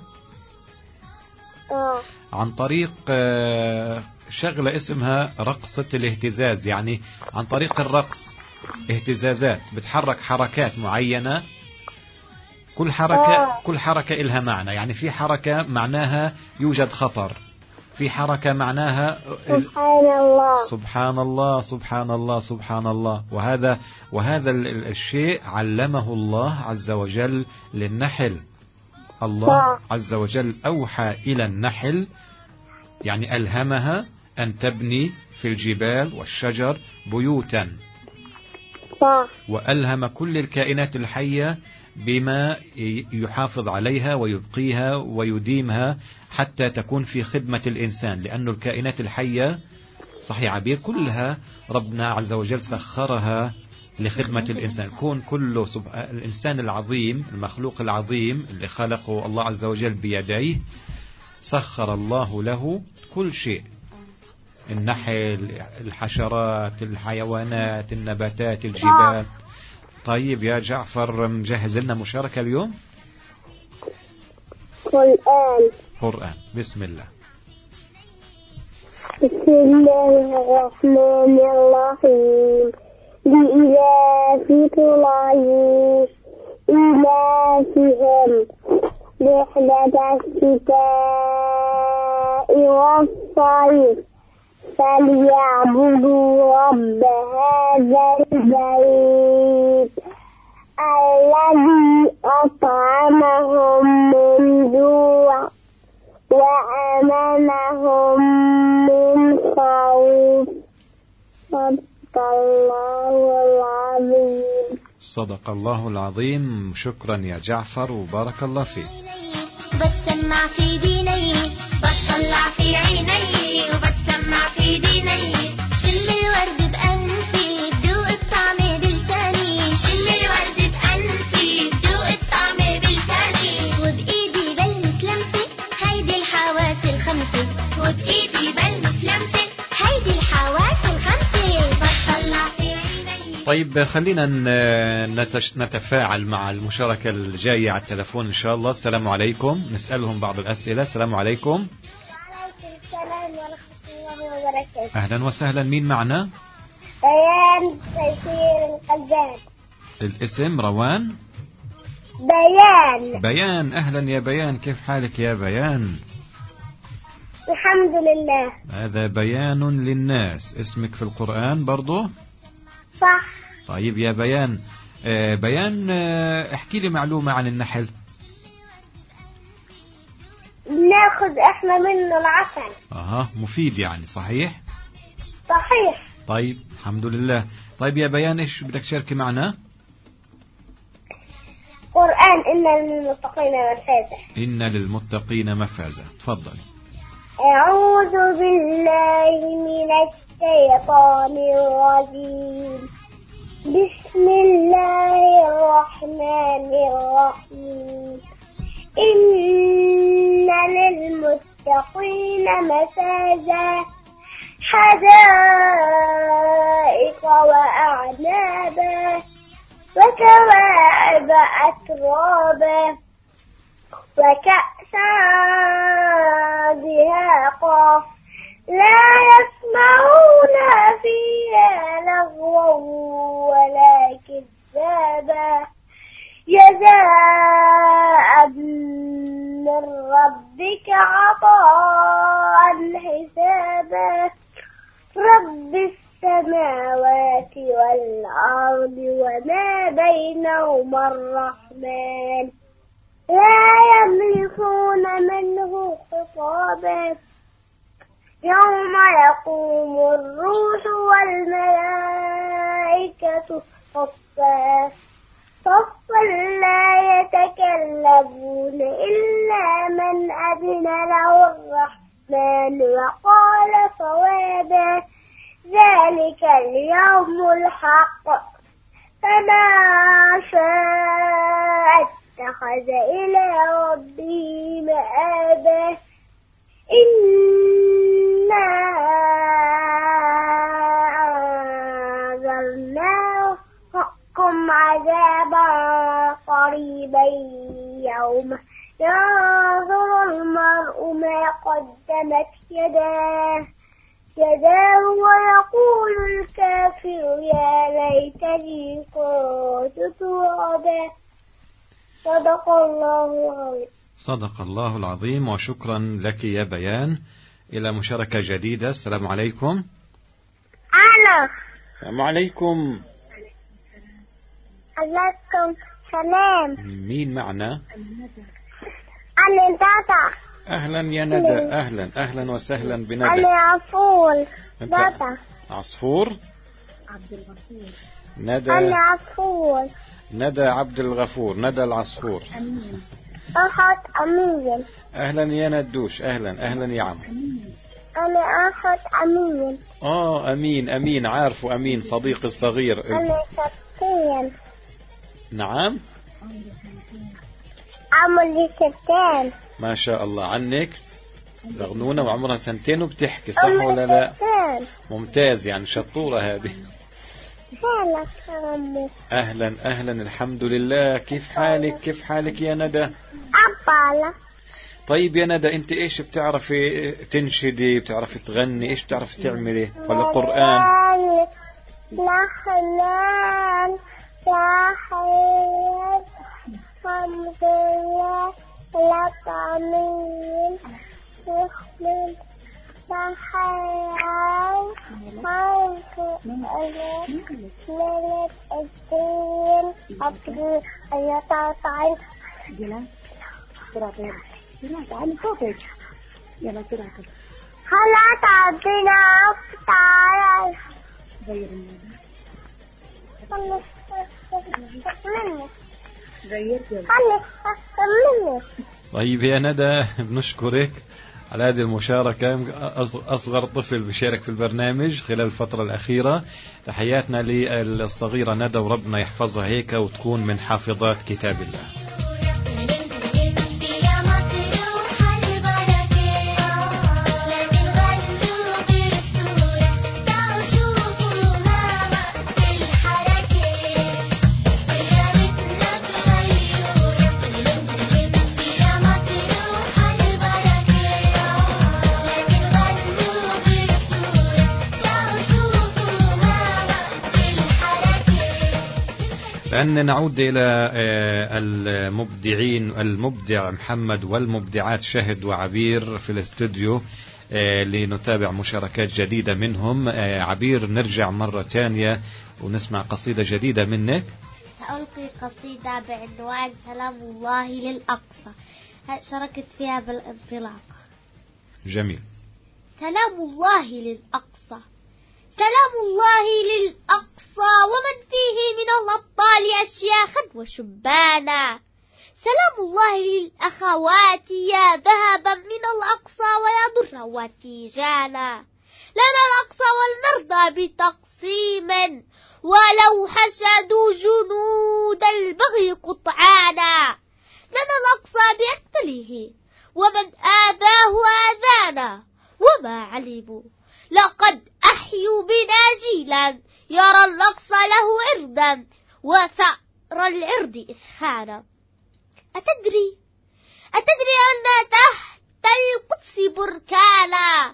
أوه. عن طريق شغلة اسمها رقصة الاهتزاز، يعني عن طريق الرقص اهتزازات، بتحرك حركات معينة. كل حركة أوه. كل حركة إلها معنى. يعني في حركة معناها يوجد خطر، في حركة معناها سبحان الله سبحان الله سبحان الله سبحان الله. وهذا وهذا الشيء علمه الله عز وجل للنحل. الله عز وجل أوحى إلى النحل، يعني ألهمها أن تبني في الجبال والشجر بيوتا، وألهم كل الكائنات الحية بما يحافظ عليها ويبقيها ويديمها حتى تكون في خدمة الإنسان. لأن الكائنات الحية صحيح عبير كلها ربنا عز وجل سخرها لخدمة الإنسان. كون كله سب... الإنسان العظيم، المخلوق العظيم اللي خلقه الله عز وجل بيديه، سخر الله له كل شيء. النحل، الحشرات، الحيوانات، النباتات، الجبال. طيب يا جعفر، مجهز لنا مشاركة اليوم؟ قرآن. قرآن. بسم الله. بسم الله الرحمن الرحيم. لإلاف قريش إلافهم رحلة الشتاء والصيف فليعبدوا رب هذا البيت الذي أطعمهم من جوع وآمنهم من خوف. صدق الله العظيم. صدق الله العظيم. شكرا يا جعفر وبارك الله فيك. بتسمع في ديني، بتطلع في عيني، وبتسمع في ديني. شم الورد بأنفي، دوق الطعم بلساني. شم الورد بأنفي، دوق الطعم بلساني. وبإيدي بلمس لمسة، هيدي الحواس الخمسة. وبإيدي بلمس لمسة، هيدي الحواس الخمسة. بتطلع في عيني. طيب خلينا نتفاعل مع المشاركة الجاية على التلفون إن شاء الله. السلام عليكم. نسألهم بعض الأسئلة. السلام عليكم. وعليكم السلام ورحمة الله وبركاته. أهلا وسهلا. مين معنا؟ بيان تيسير القلبان. الاسم روان؟ بيان. بيان. أهلا يا بيان، كيف حالك يا بيان؟ الحمد لله. هذا بيان للناس. اسمك في القرآن برضو؟ صح. طيب يا بيان، آه بيان آه احكي لي معلومة عن النحل. بناخد احنا منه العسل. اها مفيد يعني، صحيح؟ صحيح. طيب الحمد لله. طيب يا بيان ايش بدك تشاركي معنا؟ قرآن إن للمتقين مفازة. إن للمتقين مفازة. تفضلي. أعوذ بالله من الشيطان الرجيم. بسم الله الرحمن الرحيم. إن للمتقين مفازا حدائق وأعنابا وكواعب أترابا وكأسا دهاقا لا يسمعون فيها لغوا ولا كذابا جزاء من ربك عطاء حسابا رب السماوات والأرض وما بينهما الرحمن لا يملكون منه خطابا يوم يقوم الروح والملائكة صفا صفا لا يتكلمون إلا من أذن له الرحمن وقال صوابا ذلك اليوم الحق فما شاء اتخذ إلى ربه مآبا إنا أنذرناكم عذابا قريبا يوم ينظر المرء ما قدمت يداه يداه ويقول الكافر يا ليتني كنت ترابا. صدق الله العظيم. صدق الله العظيم. وشكرا لك يا بيان. إلى مشاركة جديدة. السلام عليكم. ألو. السلام عليكم. عليكم سلام. مين معنا؟ أنا ندى. أهلا يا ندى. أهلا أهلا وسهلا بندى. أنا عصفور. ندى عصفور. عبد الغفور. ندى. أنا عصفور. ندى عبد الغفور. ندى العصفور. أمين. أخت أمين. أهلا يا ندوش. أهلا أهلا يا عم. أنا أخت أمين. آه أمين أمين عارفه أمين صديقي الصغير. أنا سبتين. نعم. عمري سنتين. ما شاء الله عنك. زغنونة وعمرها سنتين وبتحكي صح ولا لا؟ ممتاز يعني شطورة هذه. أهلا أهلا الحمد لله. كيف حالك كيف حالك يا ندى؟ أبالا. طيب يا ندى أنت إيش بتعرفي تنشدي بتعرفي تغني إيش بتعرفي تعملي ولا قرآن؟ لحنان لحيان حمد الله لك أمين يخمن لحيان حمد الله ملك الدين أبدي أيطاطعين جلال بسرعة بسرعة تعالي صوتك يلا بسرعة هلا تعطينا تعالى غير النادي مني غير يلا مني. طيب يا ندى بنشكرك على هذه المشاركة. أصغر طفل بيشارك في البرنامج خلال الفترة الأخيرة. تحياتنا للصغيرة ندى وربنا يحفظها هيك وتكون من حافظات كتاب الله. الآن نعود إلى المبدعين المبدع محمد والمبدعات شهد وعبير في الاستوديو لنتابع مشاركات جديدة منهم. عبير نرجع مرة ثانية ونسمع قصيدة جديدة منك. سألقي قصيدة بعنوان سلام الله للأقصى. شاركت فيها بالانطلاق. جميل. سلام الله للأقصى، سلام الله للأقصى ومن فيه من الأبطال أشياخا وشبانا. سلام الله للأخوات يا ذهبا من الأقصى ويا ضر وتيجانا. لنا الأقصى ولنرضى بتقسيم ولو حشدوا جنود البغي قطعانا. لنا الأقصى بأكمله ومن آذاه آذانا وما علموا لقد أحيوا بنا جيلا يرى الأقصى له عرضا وثأر العرض إثخانا. أتدري أتدري أن تحت القدس بركانا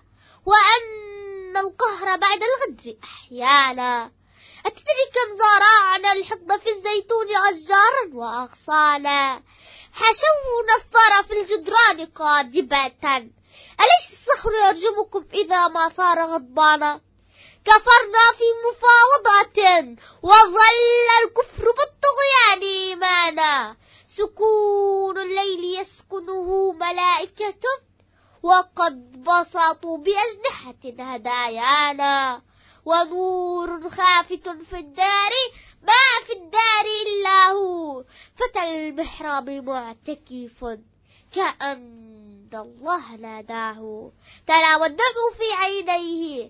وأن القهر بعد الغدر أحيانا. أتدري كم زرعنا الحقد في الزيتون أشجارا وأغصانا. حشونا الثرى في الجدران قاذبة أليس الصخر يرجمكم إذا ما صار غضبانا. كفرنا في مفاوضة وظل الكفر بالطغيان إيمانا. سكون الليل يسكنه ملائكة وقد بسطوا بأجنحة هدايانا. ونور خافت في الدار ما في الدار إلا هو فتى المحراب معتكف كأن الله ناداه. تلا والدمع في عينيه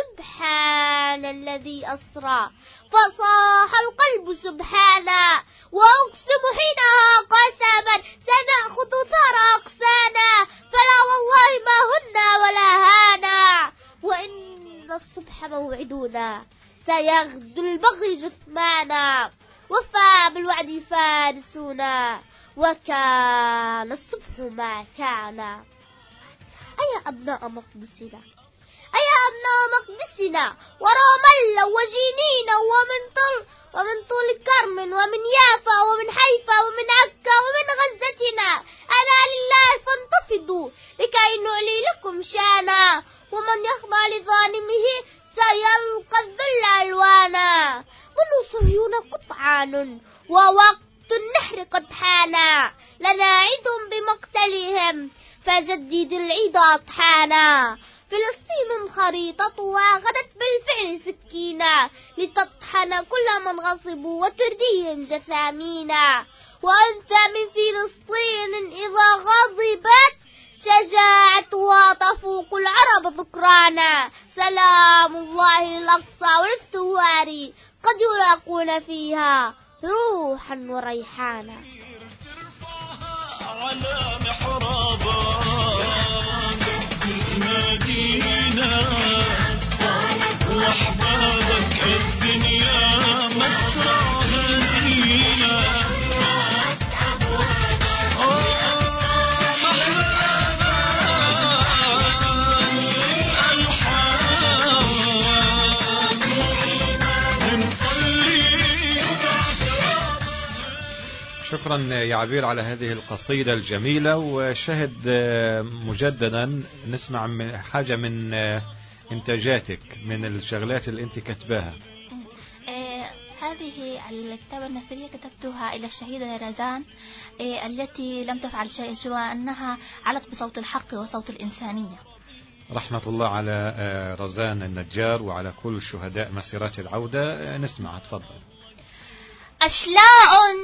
سبحان الذي أسرى فصاح القلب سبحانا. وأقسم حينها قسما سنأخذ ثار أقسانا فلا والله ما هنا ولا هانا. وإن الصبح موعدنا سيغدو البغي جثمانا وفى بالوعد فارسنا وكان الصبح ما كان. أيا أبناء مقدسنا أيا أبناء مقدسنا ورامل وجنين ومن طول ومن طول كرم ومن يافا ومن حيفا ومن عكا ومن غزتنا ألا لله فانتفضوا لكي نعلي لكم شانا. ومن يخضع لظالمه سيلقى الذل ألوانا. بنو صهيون قطعان ووقت النحر قد حانا. لنا عيد بمقتلهم فجدد العيد أضحانا. فلسطين خريطتها غدت بالفعل سكينا لتطحن كل من غصبوا وترديهم جثامينا. وأنثى من فلسطين إذا غضبت شجاعتها تفوق العرب ذكرانا. سلام الله للأقصى وللثوار قد يلاقون فيها روحا وريحانا. على محرابا مدينة وأحبابك الدنيا مسرى هدينا. شكرا يا عبير على هذه القصيدة الجميلة. وشهد مجددا نسمع من حاجة من إنتاجاتك من الشغلات اللي أنت كتباها. هذه الكتابة النثرية كتبتها إلى الشهيدة رزان التي لم تفعل شيء سوى أنها علت بصوت الحق وصوت الإنسانية. رحمة الله على رزان النجار وعلى كل الشهداء مسيرات العودة. نسمع تفضل. أشلاء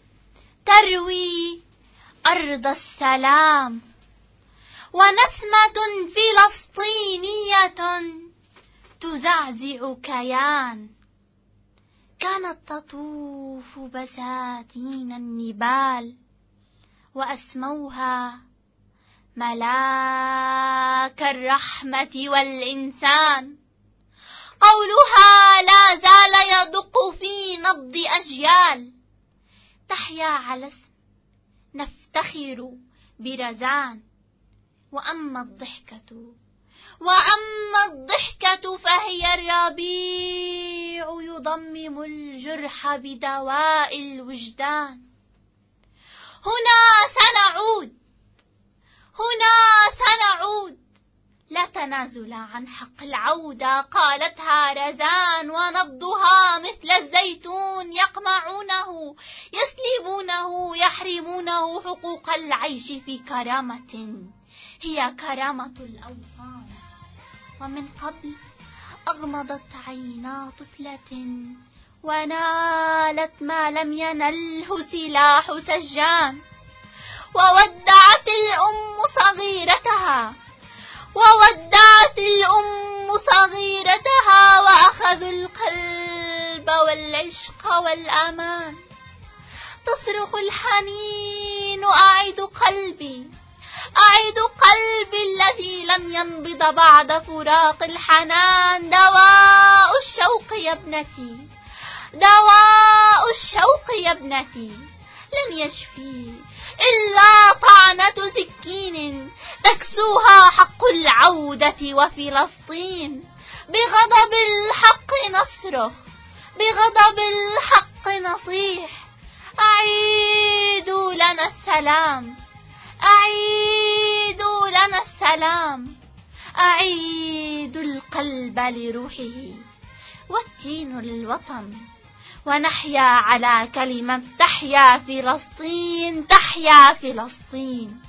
تروي أرض السلام ونسمة فلسطينية تزعزع كيان. كانت تطوف بساتين النبال وأسموها ملاك الرحمة والإنسان. قولها لا زال يدق في نبض أجيال. تحيا على اسم نفتخر برزان. وأما الضحكة وأما الضحكة فهي الربيع يضمم الجرح بدواء الوجدان. هنا سنعود هنا سنعود لا تنازل عن حق العودة قالتها رزان. ونبضها مثل الزيتون يقمعونه يسلي يحاربونه يحرمونه حقوق العيش في كرامة هي كرامة الأوطان. ومن قبل أغمضت عينا طفلة ونالت ما لم ينله سلاح سجان، وودعت الأم صغيرتها وودعت الأم صغيرتها وأخذوا القلب والعشق والأمان. تصرخ الحنين أعيد قلبي أعيد قلبي الذي لم ينبض بعد فراق الحنان. دواء الشوق يا ابنتي دواء الشوق يا ابنتي لن يشفي إلا طعنة سكين تكسوها حق العودة وفلسطين. بغضب الحق نصرخ بغضب الحق نصيح. أعيدوا لنا السلام أعيدوا لنا السلام. أعيدوا القلب لروحه والتين للوطن، ونحيا على كلمة تحيا فلسطين تحيا فلسطين.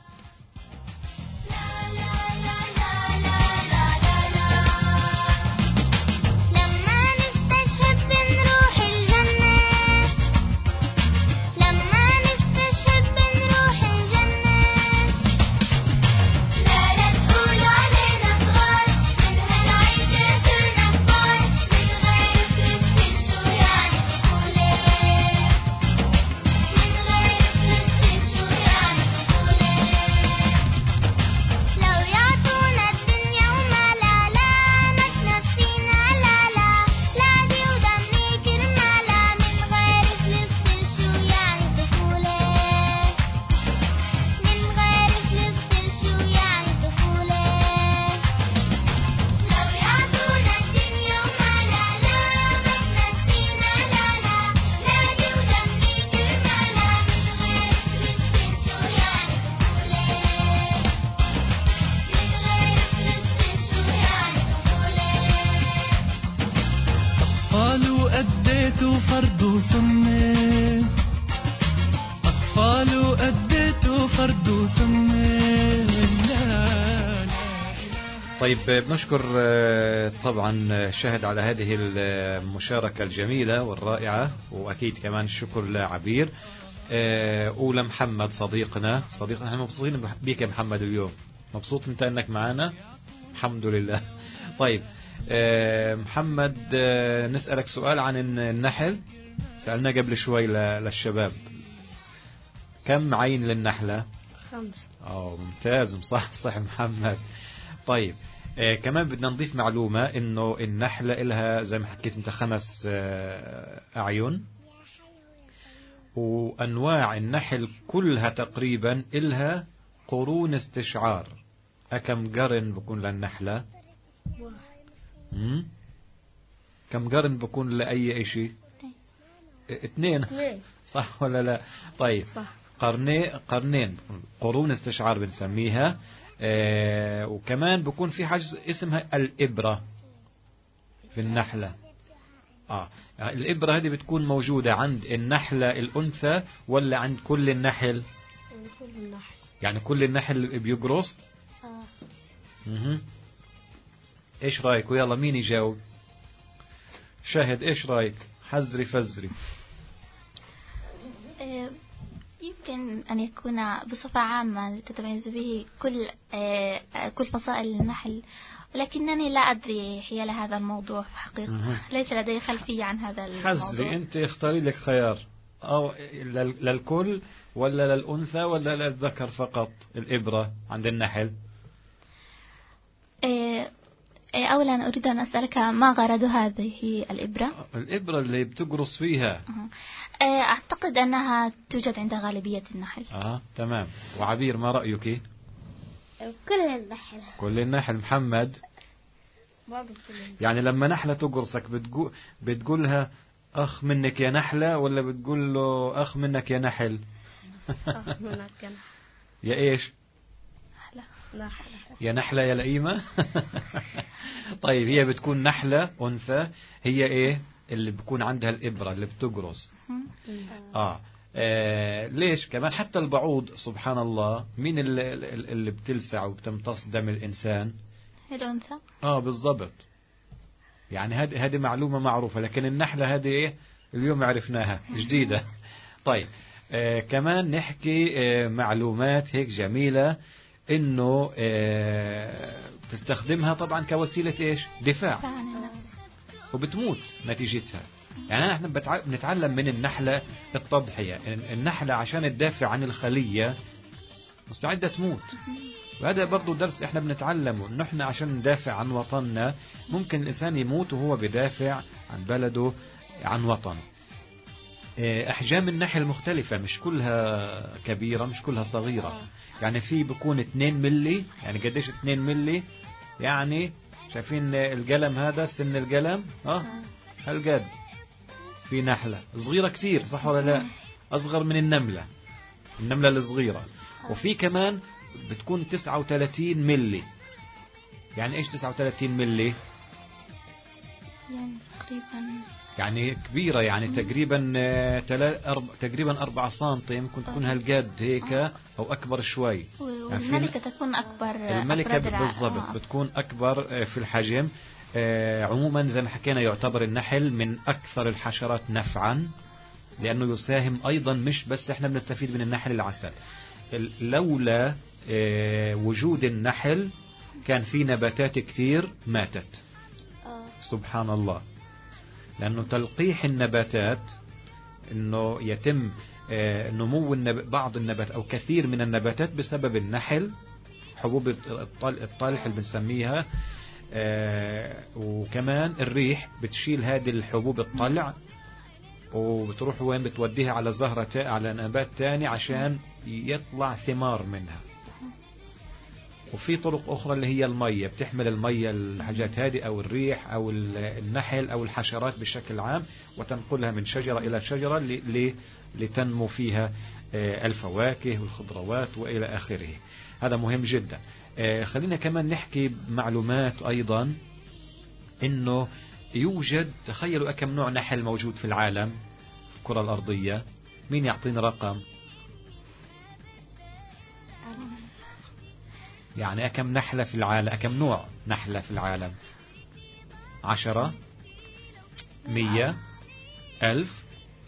طيب بنشكر طبعا شهد على هذه المشاركة الجميلة والرائعة، وأكيد كمان الشكر لعبير ولمحمد صديقنا صديقنا احنا مبسوطين بيك يا محمد اليوم. مبسوط انت انك معنا؟ الحمد لله. طيب محمد نسألك سؤال عن النحل. سألنا قبل شوي للشباب كم عين للنحلة؟ خمسة. اه ممتاز صح صح محمد. طيب آه كمان بدنا نضيف معلومة انه النحلة إلها زي ما حكيت انت خمس آه أعين، وأنواع النحل كلها تقريبا إلها قرون استشعار. أكم قرن بكون للنحلة؟ واحد. كم قرن بكون لأي شيء؟ اثنين. صح ولا لا؟ طيب صح. قرنين قرنين قرون استشعار بنسميها. آه وكمان بكون في حاجة اسمها الإبرة في النحلة. آه الإبرة هذه بتكون موجودة عند النحلة الأنثى ولا عند كل النحل؟ كل النحل. يعني كل النحل بيقرص؟ آه. مه. إيش رأيك؟ ويلا مين يجاوب؟ شاهد إيش رأيك؟ حزري فزري. آه يمكن أن يكون بصفة عامة تتميز به كل آه كل فصائل النحل، ولكنني لا أدري حيال هذا الموضوع في حقيقة. مه. ليس لدي خلفية عن هذا الموضوع. حزري أنت اختاري لك خيار، أو للكل ولا للأنثى ولا للذكر فقط الإبرة عند النحل؟ آه أولا أريد أن أسألك ما غرض هذه الإبرة؟ الإبرة اللي بتقرص فيها. أعتقد أنها توجد عند غالبية النحل. آه تمام. وعبير ما رأيك؟ كل النحل. كل النحل. محمد؟ برضو كل النحل. يعني لما نحلة تقرصك بتقول بتقولها أخ منك يا نحلة ولا بتقول له أخ منك يا نحل؟ أخ منك يا نحل. يا إيش؟ نحلة. يا نحلة يا لئيمة. طيب هي بتكون نحلة أنثى، هي إيه اللي بكون عندها الإبرة اللي بتقرص. آه آه ليش كمان حتى البعوض سبحان الله مين اللي, اللي بتلسع وبتمتص دم الإنسان؟ الأنثى. آه بالضبط. يعني هذه هذه معلومة معروفة، لكن النحلة هذه إيه اليوم عرفناها جديدة. طيب آه كمان نحكي آه معلومات هيك جميلة، إنه آه تستخدمها طبعا كوسيلة إيش دفاع، وبتموت نتيجتها. يعني احنا بنتعلم من النحلة التضحية. النحلة عشان تدافع عن الخلية مستعدة تموت، وهذا برضو درس احنا بنتعلمه، انه احنا عشان ندافع عن وطننا ممكن الانسان يموت وهو بدافع عن بلده عن وطنه. احجام النحل مختلفة، مش كلها كبيرة مش كلها صغيرة. يعني في بيكون اتنين ملي. يعني قديش اتنين ملي؟ يعني شايفين القلم هذا، سن القلم اه هالقد. في نحلة صغيرة كتير صح ولا لا؟ أصغر من النملة، النملة الصغيرة. وفي كمان بتكون تسعة وثلاثين ملي. يعني إيش تسعة وثلاثين ملي؟ يعني تقريبا يعني كبيرة، يعني تقريبا تلا أرب... تقريبا أربعة سنتي، ممكن تكون هالقد هيك أو أكبر شوي. والملكة يعني تكون أكبر. الملكة بالضبط آه. بتكون أكبر في الحجم. آه عموما زي ما حكينا يعتبر النحل من أكثر الحشرات نفعا، لأنه يساهم أيضا، مش بس احنا بنستفيد من النحل العسل. لولا آه وجود النحل كان في نباتات كتير ماتت. سبحان الله. لأنه تلقيح النباتات، أنه يتم آه نمو النب... بعض النبات أو كثير من النباتات بسبب النحل، حبوب الطلح اللي بنسميها. آه وكمان الريح بتشيل هذه الحبوب الطلع وبتروح وين بتوديها على زهرة على نبات تاني عشان يطلع ثمار منها. وفي طرق أخرى اللي هي المية، بتحمل المية الحاجات هذه أو الريح أو النحل أو الحشرات بشكل عام وتنقلها من شجرة إلى شجرة لتنمو فيها الفواكه والخضروات وإلى آخره. هذا مهم جدا. خلينا كمان نحكي معلومات أيضا، إنه يوجد، تخيلوا أكم نوع نحل موجود في العالم في الكرة الأرضية. مين يعطينا رقم؟ يعني أكم نحلة في العالم، أكم نوع نحلة في العالم؟ عشرة، مية، ألف؟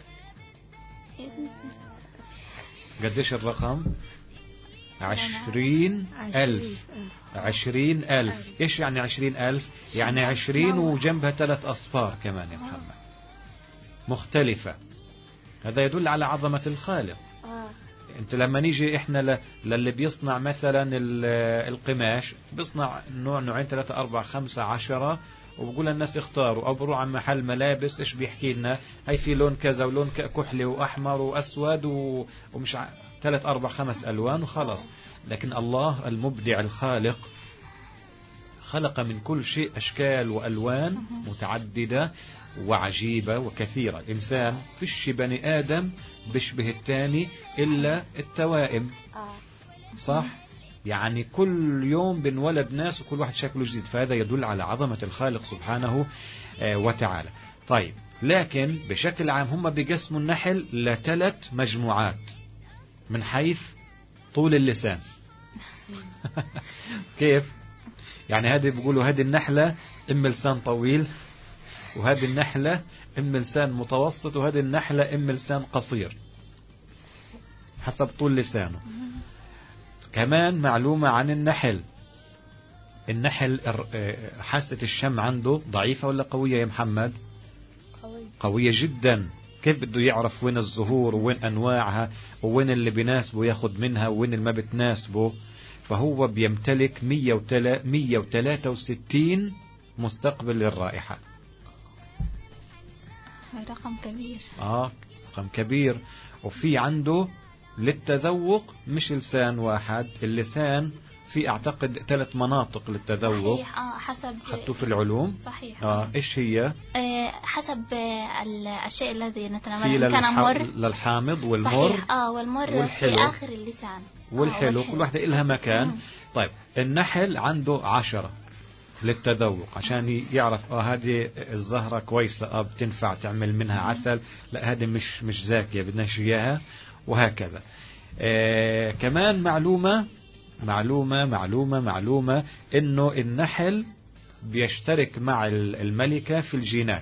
قديش الرقم؟ عشرين ألف. عشرين ألف. إيش يعني عشرين ألف؟ يعني عشرين وجنبها ثلاث أصفار كمان يا محمد، مختلفة. هذا يدل على عظمة الخالق. انت لما نيجي احنا للي بيصنع مثلا القماش، بيصنع نوع نوعين ثلاثة أربعة خمسة عشرة، وبقول الناس اختاروا، او بروح عن محل ملابس ايش بيحكي لنا؟ هاي في لون كذا ولون كحلي واحمر واسود ومش ع... ثلاث أربع خمس ألوان وخلص. لكن الله المبدع الخالق خلق من كل شيء أشكال وألوان متعددة وعجيبة وكثيرة. الإنسان فيش بني آدم بيشبه الثاني إلا التوائم، صح؟ يعني كل يوم بنولد ناس وكل واحد شكله جديد، فهذا يدل على عظمة الخالق سبحانه وتعالى. طيب، لكن بشكل عام هم بيقسموا النحل لثلاث مجموعات من حيث طول اللسان. كيف؟ يعني هذه بيقولوا هذه النحلة إما لسان طويل، وهذه النحلة إما لسان متوسط، وهذه النحلة إما لسان قصير حسب طول لسانه. كمان معلومة عن النحل، النحل حاسة الشم عنده ضعيفة ولا قوية يا محمد؟ قوية, قوية جدا. كيف بده يعرف وين الزهور ووين أنواعها ووين اللي بيناسبه ياخد منها ووين اللي ما بتناسبه؟ فهو بيمتلك مية وثلاثة وستين مستقبل للرائحة. رقم كبير. آه رقم كبير. وفي عنده للتذوق مش لسان واحد، اللسان في اعتقد ثلاث مناطق للتذوق. صحيح. اه حسب خدتوا في العلوم. صحيح. اه ايش هي؟ آه حسب الشيء الذي نتناول، في للح... كان مر للحامض والمر. صحيح. اه والمر والحلو. في اخر اللسان. والحلو. آه والحلو. كل واحدة إلها مكان. مم. طيب النحل عنده عشرة للتذوق عشان يعرف اه هذه الزهرة كويسة اه بتنفع تعمل منها عسل، لا هذه مش مش زاكية بدناش اياها، وهكذا. آه كمان معلومة معلومة معلومة معلومة انه النحل بيشترك مع الملكة في الجينات.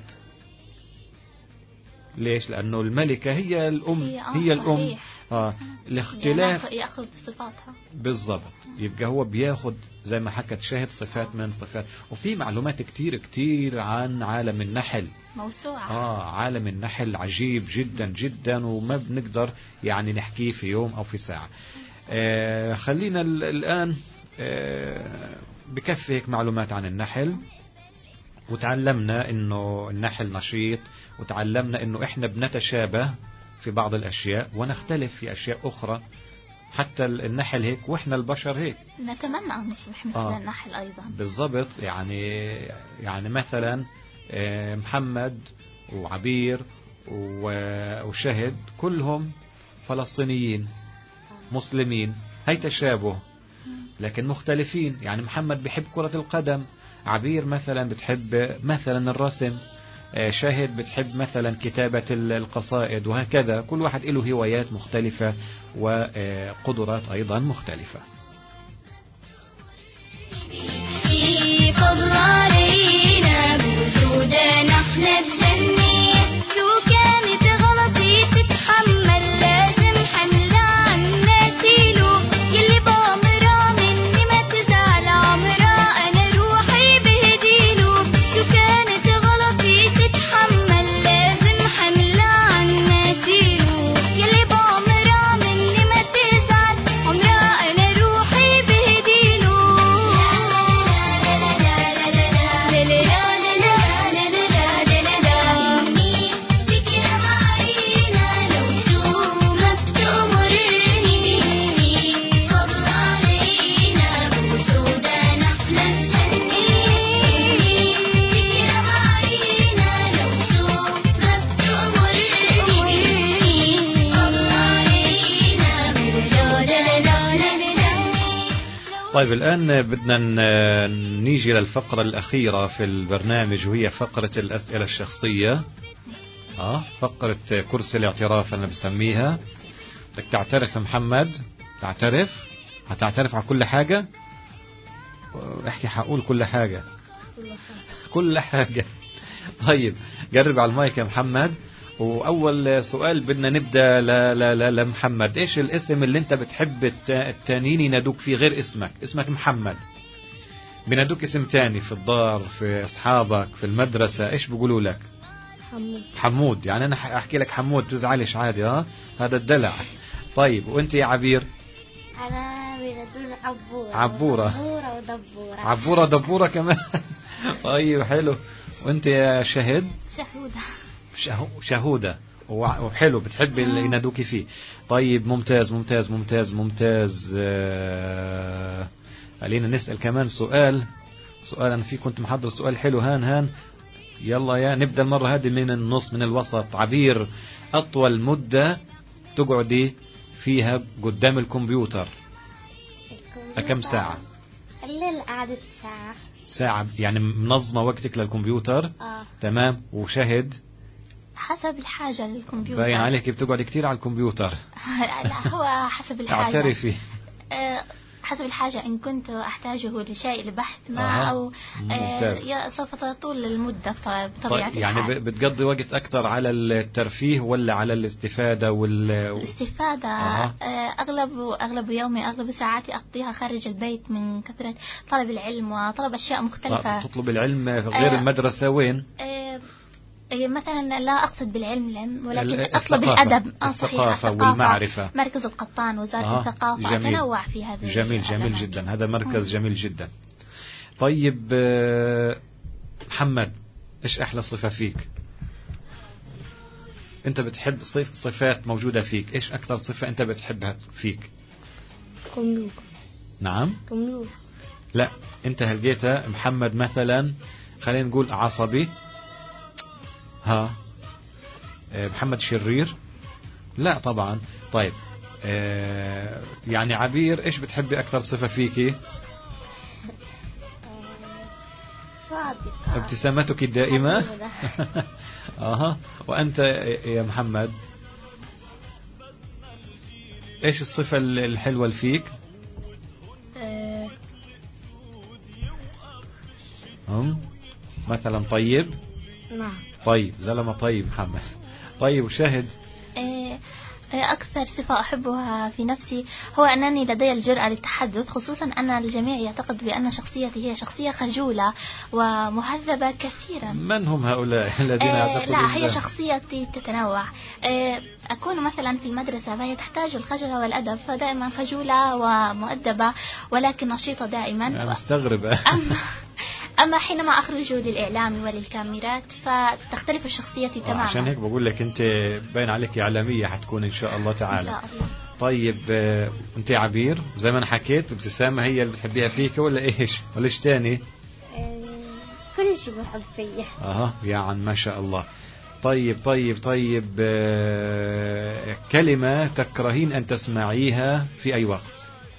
ليش؟ لأنه الملكة هي الأم، هي, آه هي الأم. آه الاختلاف يعني يأخذ صفاتها بالضبط، يبقى هو بياخد زي ما حكت شاهد صفات من صفات. وفي معلومات كتير كتير عن عالم النحل موسوعة. آه عالم النحل عجيب جدا جدا، وما بنقدر يعني نحكيه في يوم أو في ساعة. آه خلينا الآن آه بكفي هيك معلومات عن النحل، وتعلمنا انه النحل نشيط، وتعلمنا انه احنا بنتشابه في بعض الاشياء ونختلف في اشياء اخرى، حتى النحل هيك واحنا البشر هيك نتمنى ان نصبح مثل آه النحل ايضا. بالضبط. يعني يعني مثلا محمد وعبير وشهد كلهم فلسطينيين مسلمين، هي تشابه لكن مختلفين. يعني محمد بيحب كرة القدم، عبير مثلا بتحب مثلا الرسم، شاهد بتحب مثلا كتابة القصائد، وهكذا كل واحد له هوايات مختلفة وقدرات أيضا مختلفة. فضل علينا بوجودنا احنا بجنة، شو كانت غلطي تتحمل لازم حملة عنا شيله، يلي بأمره مني ما تزعل عمره أنا روحي بهديله، شو كانت غلطي تتحمل لازم حملة عنا شيله، يلي بأمره مني ما تزعل عمره أنا روحي بهديله. طيب الآن بدنا نيجي للفقرة الأخيرة في البرنامج، وهي فقرة الأسئلة الشخصية. آه فقرة كرسي الاعتراف أنا بسميها. بدك تعترف محمد؟ تعترف؟ هتعترف على كل حاجة؟ احكي حقول كل حاجة كل حاجة. طيب قرب على المايك يا محمد. وأول سؤال بدنا نبدأ ل ل ل لمحمد. إيش الاسم اللي أنت بتحب التانيين ينادوك فيه غير اسمك؟ اسمك محمد، بينادوك اسم تاني في الدار، في أصحابك، في المدرسة، إيش بيقولوا لك؟ حمود. حمود. يعني أنا أحكي لك حمود تزعلش عادي، ها هذا الدلع. طيب وأنت يا عبير؟ أنا بينادوني عبورة. عبورة. عبورة ودبورة. عبورة دبورة كمان. طيب حلو. وأنت يا شهد؟ شهودة. شهودة. وحلو بتحب اللي ينادوكي فيه. طيب ممتاز ممتاز ممتاز ممتاز. آه... خلينا نسأل كمان سؤال. سؤال أنا فيه كنت محضر سؤال حلو. هان هان يلا يا نبدأ المرة هذه من النص من الوسط. عبير، أطول مدة تقعدي فيها قدام الكمبيوتر كم ساعة؟ الليل قعدت ساعة. ساعة يعني منظمة وقتك للكمبيوتر. آه. تمام. وشهد؟ حسب الحاجة للكمبيوتر. باين عليك بتقعد كتير على الكمبيوتر. لا هو حسب الحاجة. اعترفي. أه حسب الحاجة، إن كنت أحتاجه لشيء لبحث ما آه. أو أه سوف تطول المدة بطبيعة طيب يعني الحال. بتقضي وقت أكتر على الترفيه ولا على الاستفادة؟ وال... الاستفادة. آه. أغلب أغلب يومي أغلب ساعاتي أقضيها خارج البيت من كثرة طلب العلم وطلب أشياء مختلفة. تطلب العلم غير آه. المدرسة وين؟ آه مثلا لا أقصد بالعلم العلم، ولكن أطلب الأدب. آه الثقافة والمعرفة. مركز القطان وزارة آه. الثقافة. جميل. أتنوع في هذا. جميل جميل جدا. هذا مركز جميل جدا. طيب محمد، إيش أحلى صفة فيك؟ أنت بتحب صفات موجودة فيك، إيش أكثر صفة أنت بتحبها فيك؟ كملوك. نعم كملوك. لا أنت هلقيتها محمد مثلا خلينا نقول عصبي. ها محمد شرير؟ لا طبعا. طيب آه يعني عبير، ايش بتحبي اكثر صفة فيكي؟ ابتسامتك الدائمة. اها. وأنت يا محمد ايش الصفة الحلوة اللي فيك؟ هم مثلا طيب. نعم. طيب زلمة طيب محمد. طيب وشاهد؟ أكثر صفة أحبها في نفسي هو أنني لدي الجرأة للتحدث، خصوصا أن الجميع يعتقد بأن شخصيتي هي شخصية خجولة ومهذبة كثيرا. من هم هؤلاء الذين يعتقدون؟ لا، هي شخصيتي تتنوع. أكون مثلا في المدرسة فهي تحتاج الخجل والأدب، فدائما خجولة ومؤدبة ولكن نشيطة دائما. مستغربة. أما حينما أخرج للإعلام وللكاميرات فتختلف شخصيتي تماما. عشان هيك بقول لك أنت باين عليك إعلامية حتكون إن شاء الله تعالى. إن شاء الله. طيب أنت عبير زي ما أنا حكيت، ابتسامة هي اللي بتحبيها فيك ولا إيش ولا إيش تاني؟ كل شيء بحب فيه. أها يعني ما شاء الله. طيب طيب طيب كلمة تكرهين أن تسمعيها في أي وقت؟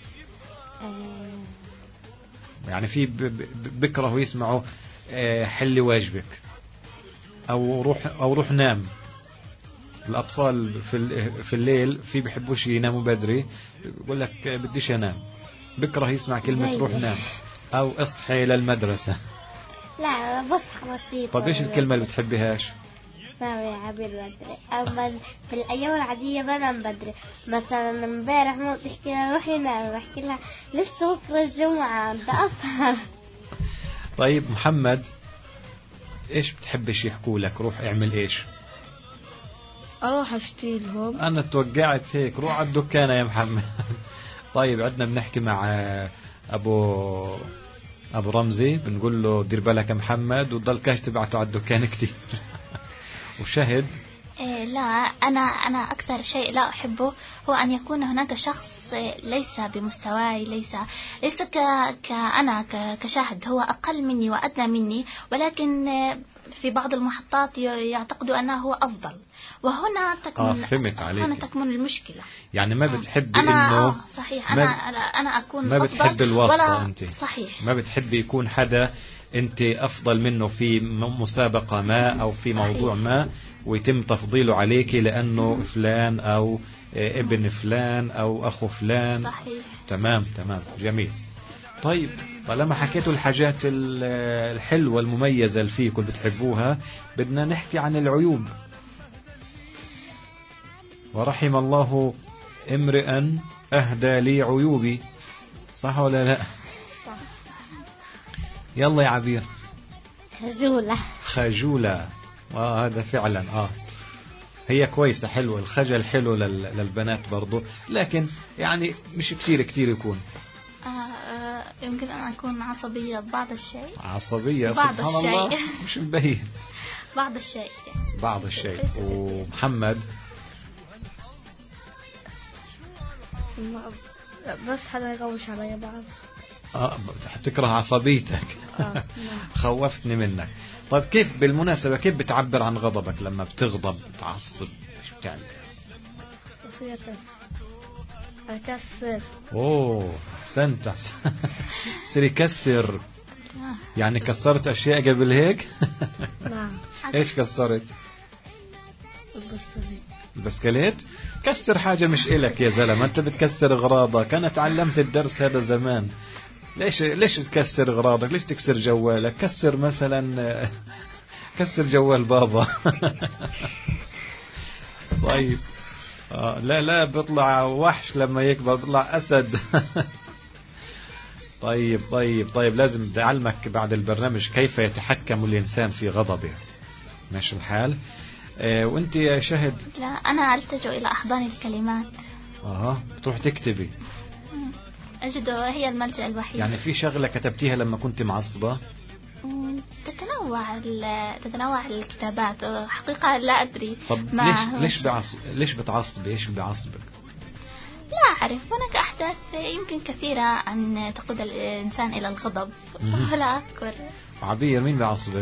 يعني في بكرهوا يسمعوا حل واجبك او روح او روح نام. الاطفال في في الليل في بيحبوش يناموا بدري، بقول لك بديش انام، بكره يسمع كلمه روح نام او اصحي للمدرسه. لا بصحى نشيط. طب ايش الكلمه اللي بتحبيهاش؟ نام يا عبير بدري. اما في الايام العاديه بنام بدري. مثلا امبارح ماما تحكي لها روحي نام، بحكي لها لسه بكره الجمعه انت اسهر. طيب محمد ايش بتحبش يحكوا لك؟ روح اعمل ايش؟ اروح اشتري لهم. انا توقعت هيك، روح على الدكانه يا محمد. طيب عندنا بنحكي مع ابو ابو رمزي، بنقول له دير بالك يا محمد وتضل كاش تبعته على الدكان كتير. وشهد؟ إيه لا، أنا أنا أكثر شيء لا أحبه هو أن يكون هناك شخص ليس بمستواي، ليس ليس ك كأنا كشاهد، هو أقل مني وأدنى مني، ولكن في بعض المحطات يعتقد أنه هو أفضل، وهنا تكمن آه فهمت عليك. هنا تكمن المشكلة. يعني ما بتحبي أنا إنه آه صحيح أنا أنا أكون ما أفضل، بتحبي الواسطة ولا أنت. صحيح ما بتحبي يكون حدا أنت أفضل منه في مسابقة ما أو في صحيح. موضوع ما ويتم تفضيله عليك لأنه فلان أو ابن فلان أو أخو فلان. صحيح. تمام تمام جميل. طيب طالما حكيتوا الحاجات الحلوة المميزة اللي فيكم اللي بتحبوها، بدنا نحكي عن العيوب. ورحم الله امرئا أهدى لي عيوبي، صح ولا لا؟ صح. يلا يا عبير. خجولة. خجولة. آه هذا فعلا آه هي كويسة حلوة، الخجل حلو للبنات برضو، لكن يعني مش كتير كتير يكون. آه آه يمكن أن أكون عصبية بعض الشيء. عصبية بعض سبحان الشيء. الله مش مبين. بعض الشيء. بعض الشيء. ومحمد؟ بس حدا يغوش علي بعض. اه بتكره عصبيتك. آه. خوفتني منك. طيب كيف بالمناسبة كيف بتعبر عن غضبك لما بتغضب بتعصب؟ ايش بتعمل؟ بصير اكسر. اوه احسنت. بصير يكسر. يعني كسرت اشياء قبل هيك؟ نعم. ايش كسرت؟ البسكليت. البسكليت؟ كسر حاجة مش إلك يا زلمة، أنت بتكسر أغراضك. أنا تعلمت الدرس هذا زمان. ليش ليش تكسر أغراضك؟ ليش تكسر جوالك؟ كسر مثلا كسر جوال بابا. طيب آه لا لا بيطلع وحش لما يكبر، بيطلع أسد. طيب طيب طيب لازم أعلمك بعد البرنامج كيف يتحكم الإنسان في غضبه. ماشي الحال؟ آه وانت يا شهد؟ لا أنا ألتجئ إلى أحضان الكلمات. أها بتروح تكتبي؟ أجد هي الملجأ الوحيد. يعني في شغلة كتبتيها لما كنت معصبة؟ تتنوع تتنوع الكتابات حقيقة لا أدري. طب ما ليش ليش بعصب ليش بتعصبي؟ إيش بعصبك؟ لا أعرف، هناك أحداث يمكن كثيرة أن تقود الإنسان إلى الغضب ولا أذكر. عبير مين بعصبك؟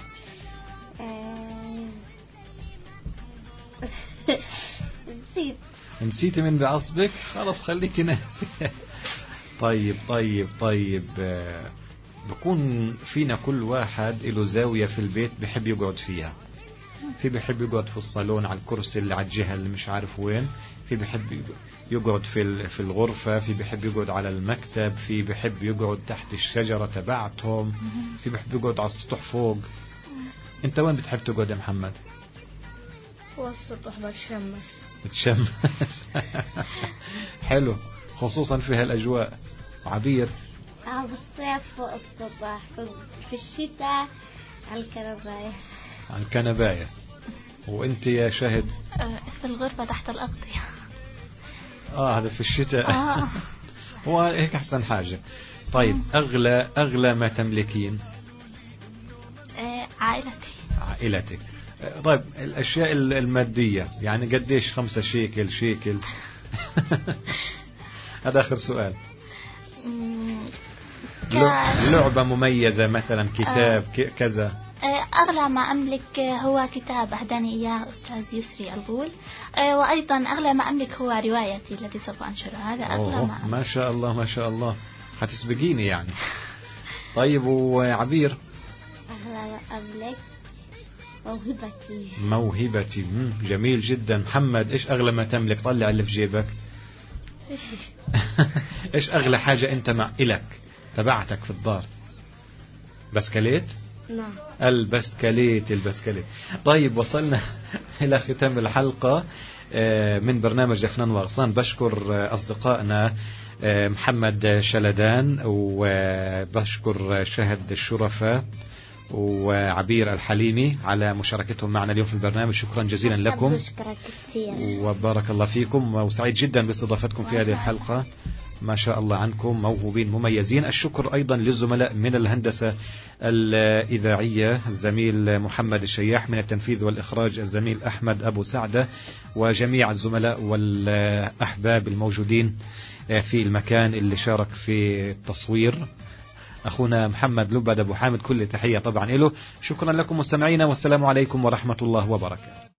نسيت. نسيتي من بعصبك؟ خلاص خليكي ناسي. طيب طيب طيب بكون فينا كل واحد له زاوية في البيت بحب يقعد فيها. في بحب يقعد في الصالون على الكرسي اللي على الجهة اللي مش عارف وين، في بحب يقعد في في الغرفة، في بحب يقعد على المكتب، في بحب يقعد تحت الشجرة تبعتهم، في بحب يقعد على السطح فوق. انت وين بتحب تقعد يا محمد؟ والسطح بتشمس. بتشمس. حلو، خصوصا في هالأجواء. عبير؟ اه بالصيف فوق السطح، في الشتاء على الكنباية. على الكنباية. وانت يا شاهد؟ في الغرفة تحت الأغطية. اه هذا في الشتاء. آه. هو هيك أحسن حاجة. طيب أغلى أغلى ما تملكين؟ آه عائلتي. عائلتك. طيب الأشياء المادية يعني قديش؟ خمسة شيكل شيكل؟ هذا آخر سؤال. لعبة مميزة مثلا، كتاب آه. كذا. أغلى ما أملك هو كتاب أهداني إياه أستاذ يسري الغول، وأيضا أغلى ما أملك هو روايتي التي سوف أنشرها. هذا أغلى ما أملك. ما شاء الله ما شاء الله، هتسبقيني يعني. طيب وعبير؟ أغلى ما أملك موهبتي. موهبتي. جميل جدا. محمد إيش أغلى ما تملك؟ طلع اللي في جيبك. إيش أغلى حاجة أنت مع إلك تبعتك في الدار؟ بسكليت؟ نعم. البسكليت البسكليت. طيب وصلنا إلى ختام الحلقة من برنامج أفنان وأغصان. بشكر أصدقائنا محمد شلدان، وبشكر شهد الشرفة وعبير الحليمي على مشاركتهم معنا اليوم في البرنامج. شكرا جزيلا لكم وبارك الله فيكم، وسعيد جدا باستضافتكم في هذه الحلقة. ما شاء الله عنكم، موهوبين مميزين. الشكر أيضا للزملاء من الهندسة الإذاعية، الزميل محمد الشياح، من التنفيذ والإخراج الزميل أحمد أبو سعدة، وجميع الزملاء والأحباب الموجودين في المكان اللي شارك في التصوير. أخونا محمد لبد أبو حامد، كل تحية طبعا له. شكرا لكم مستمعينا، والسلام عليكم ورحمة الله وبركاته.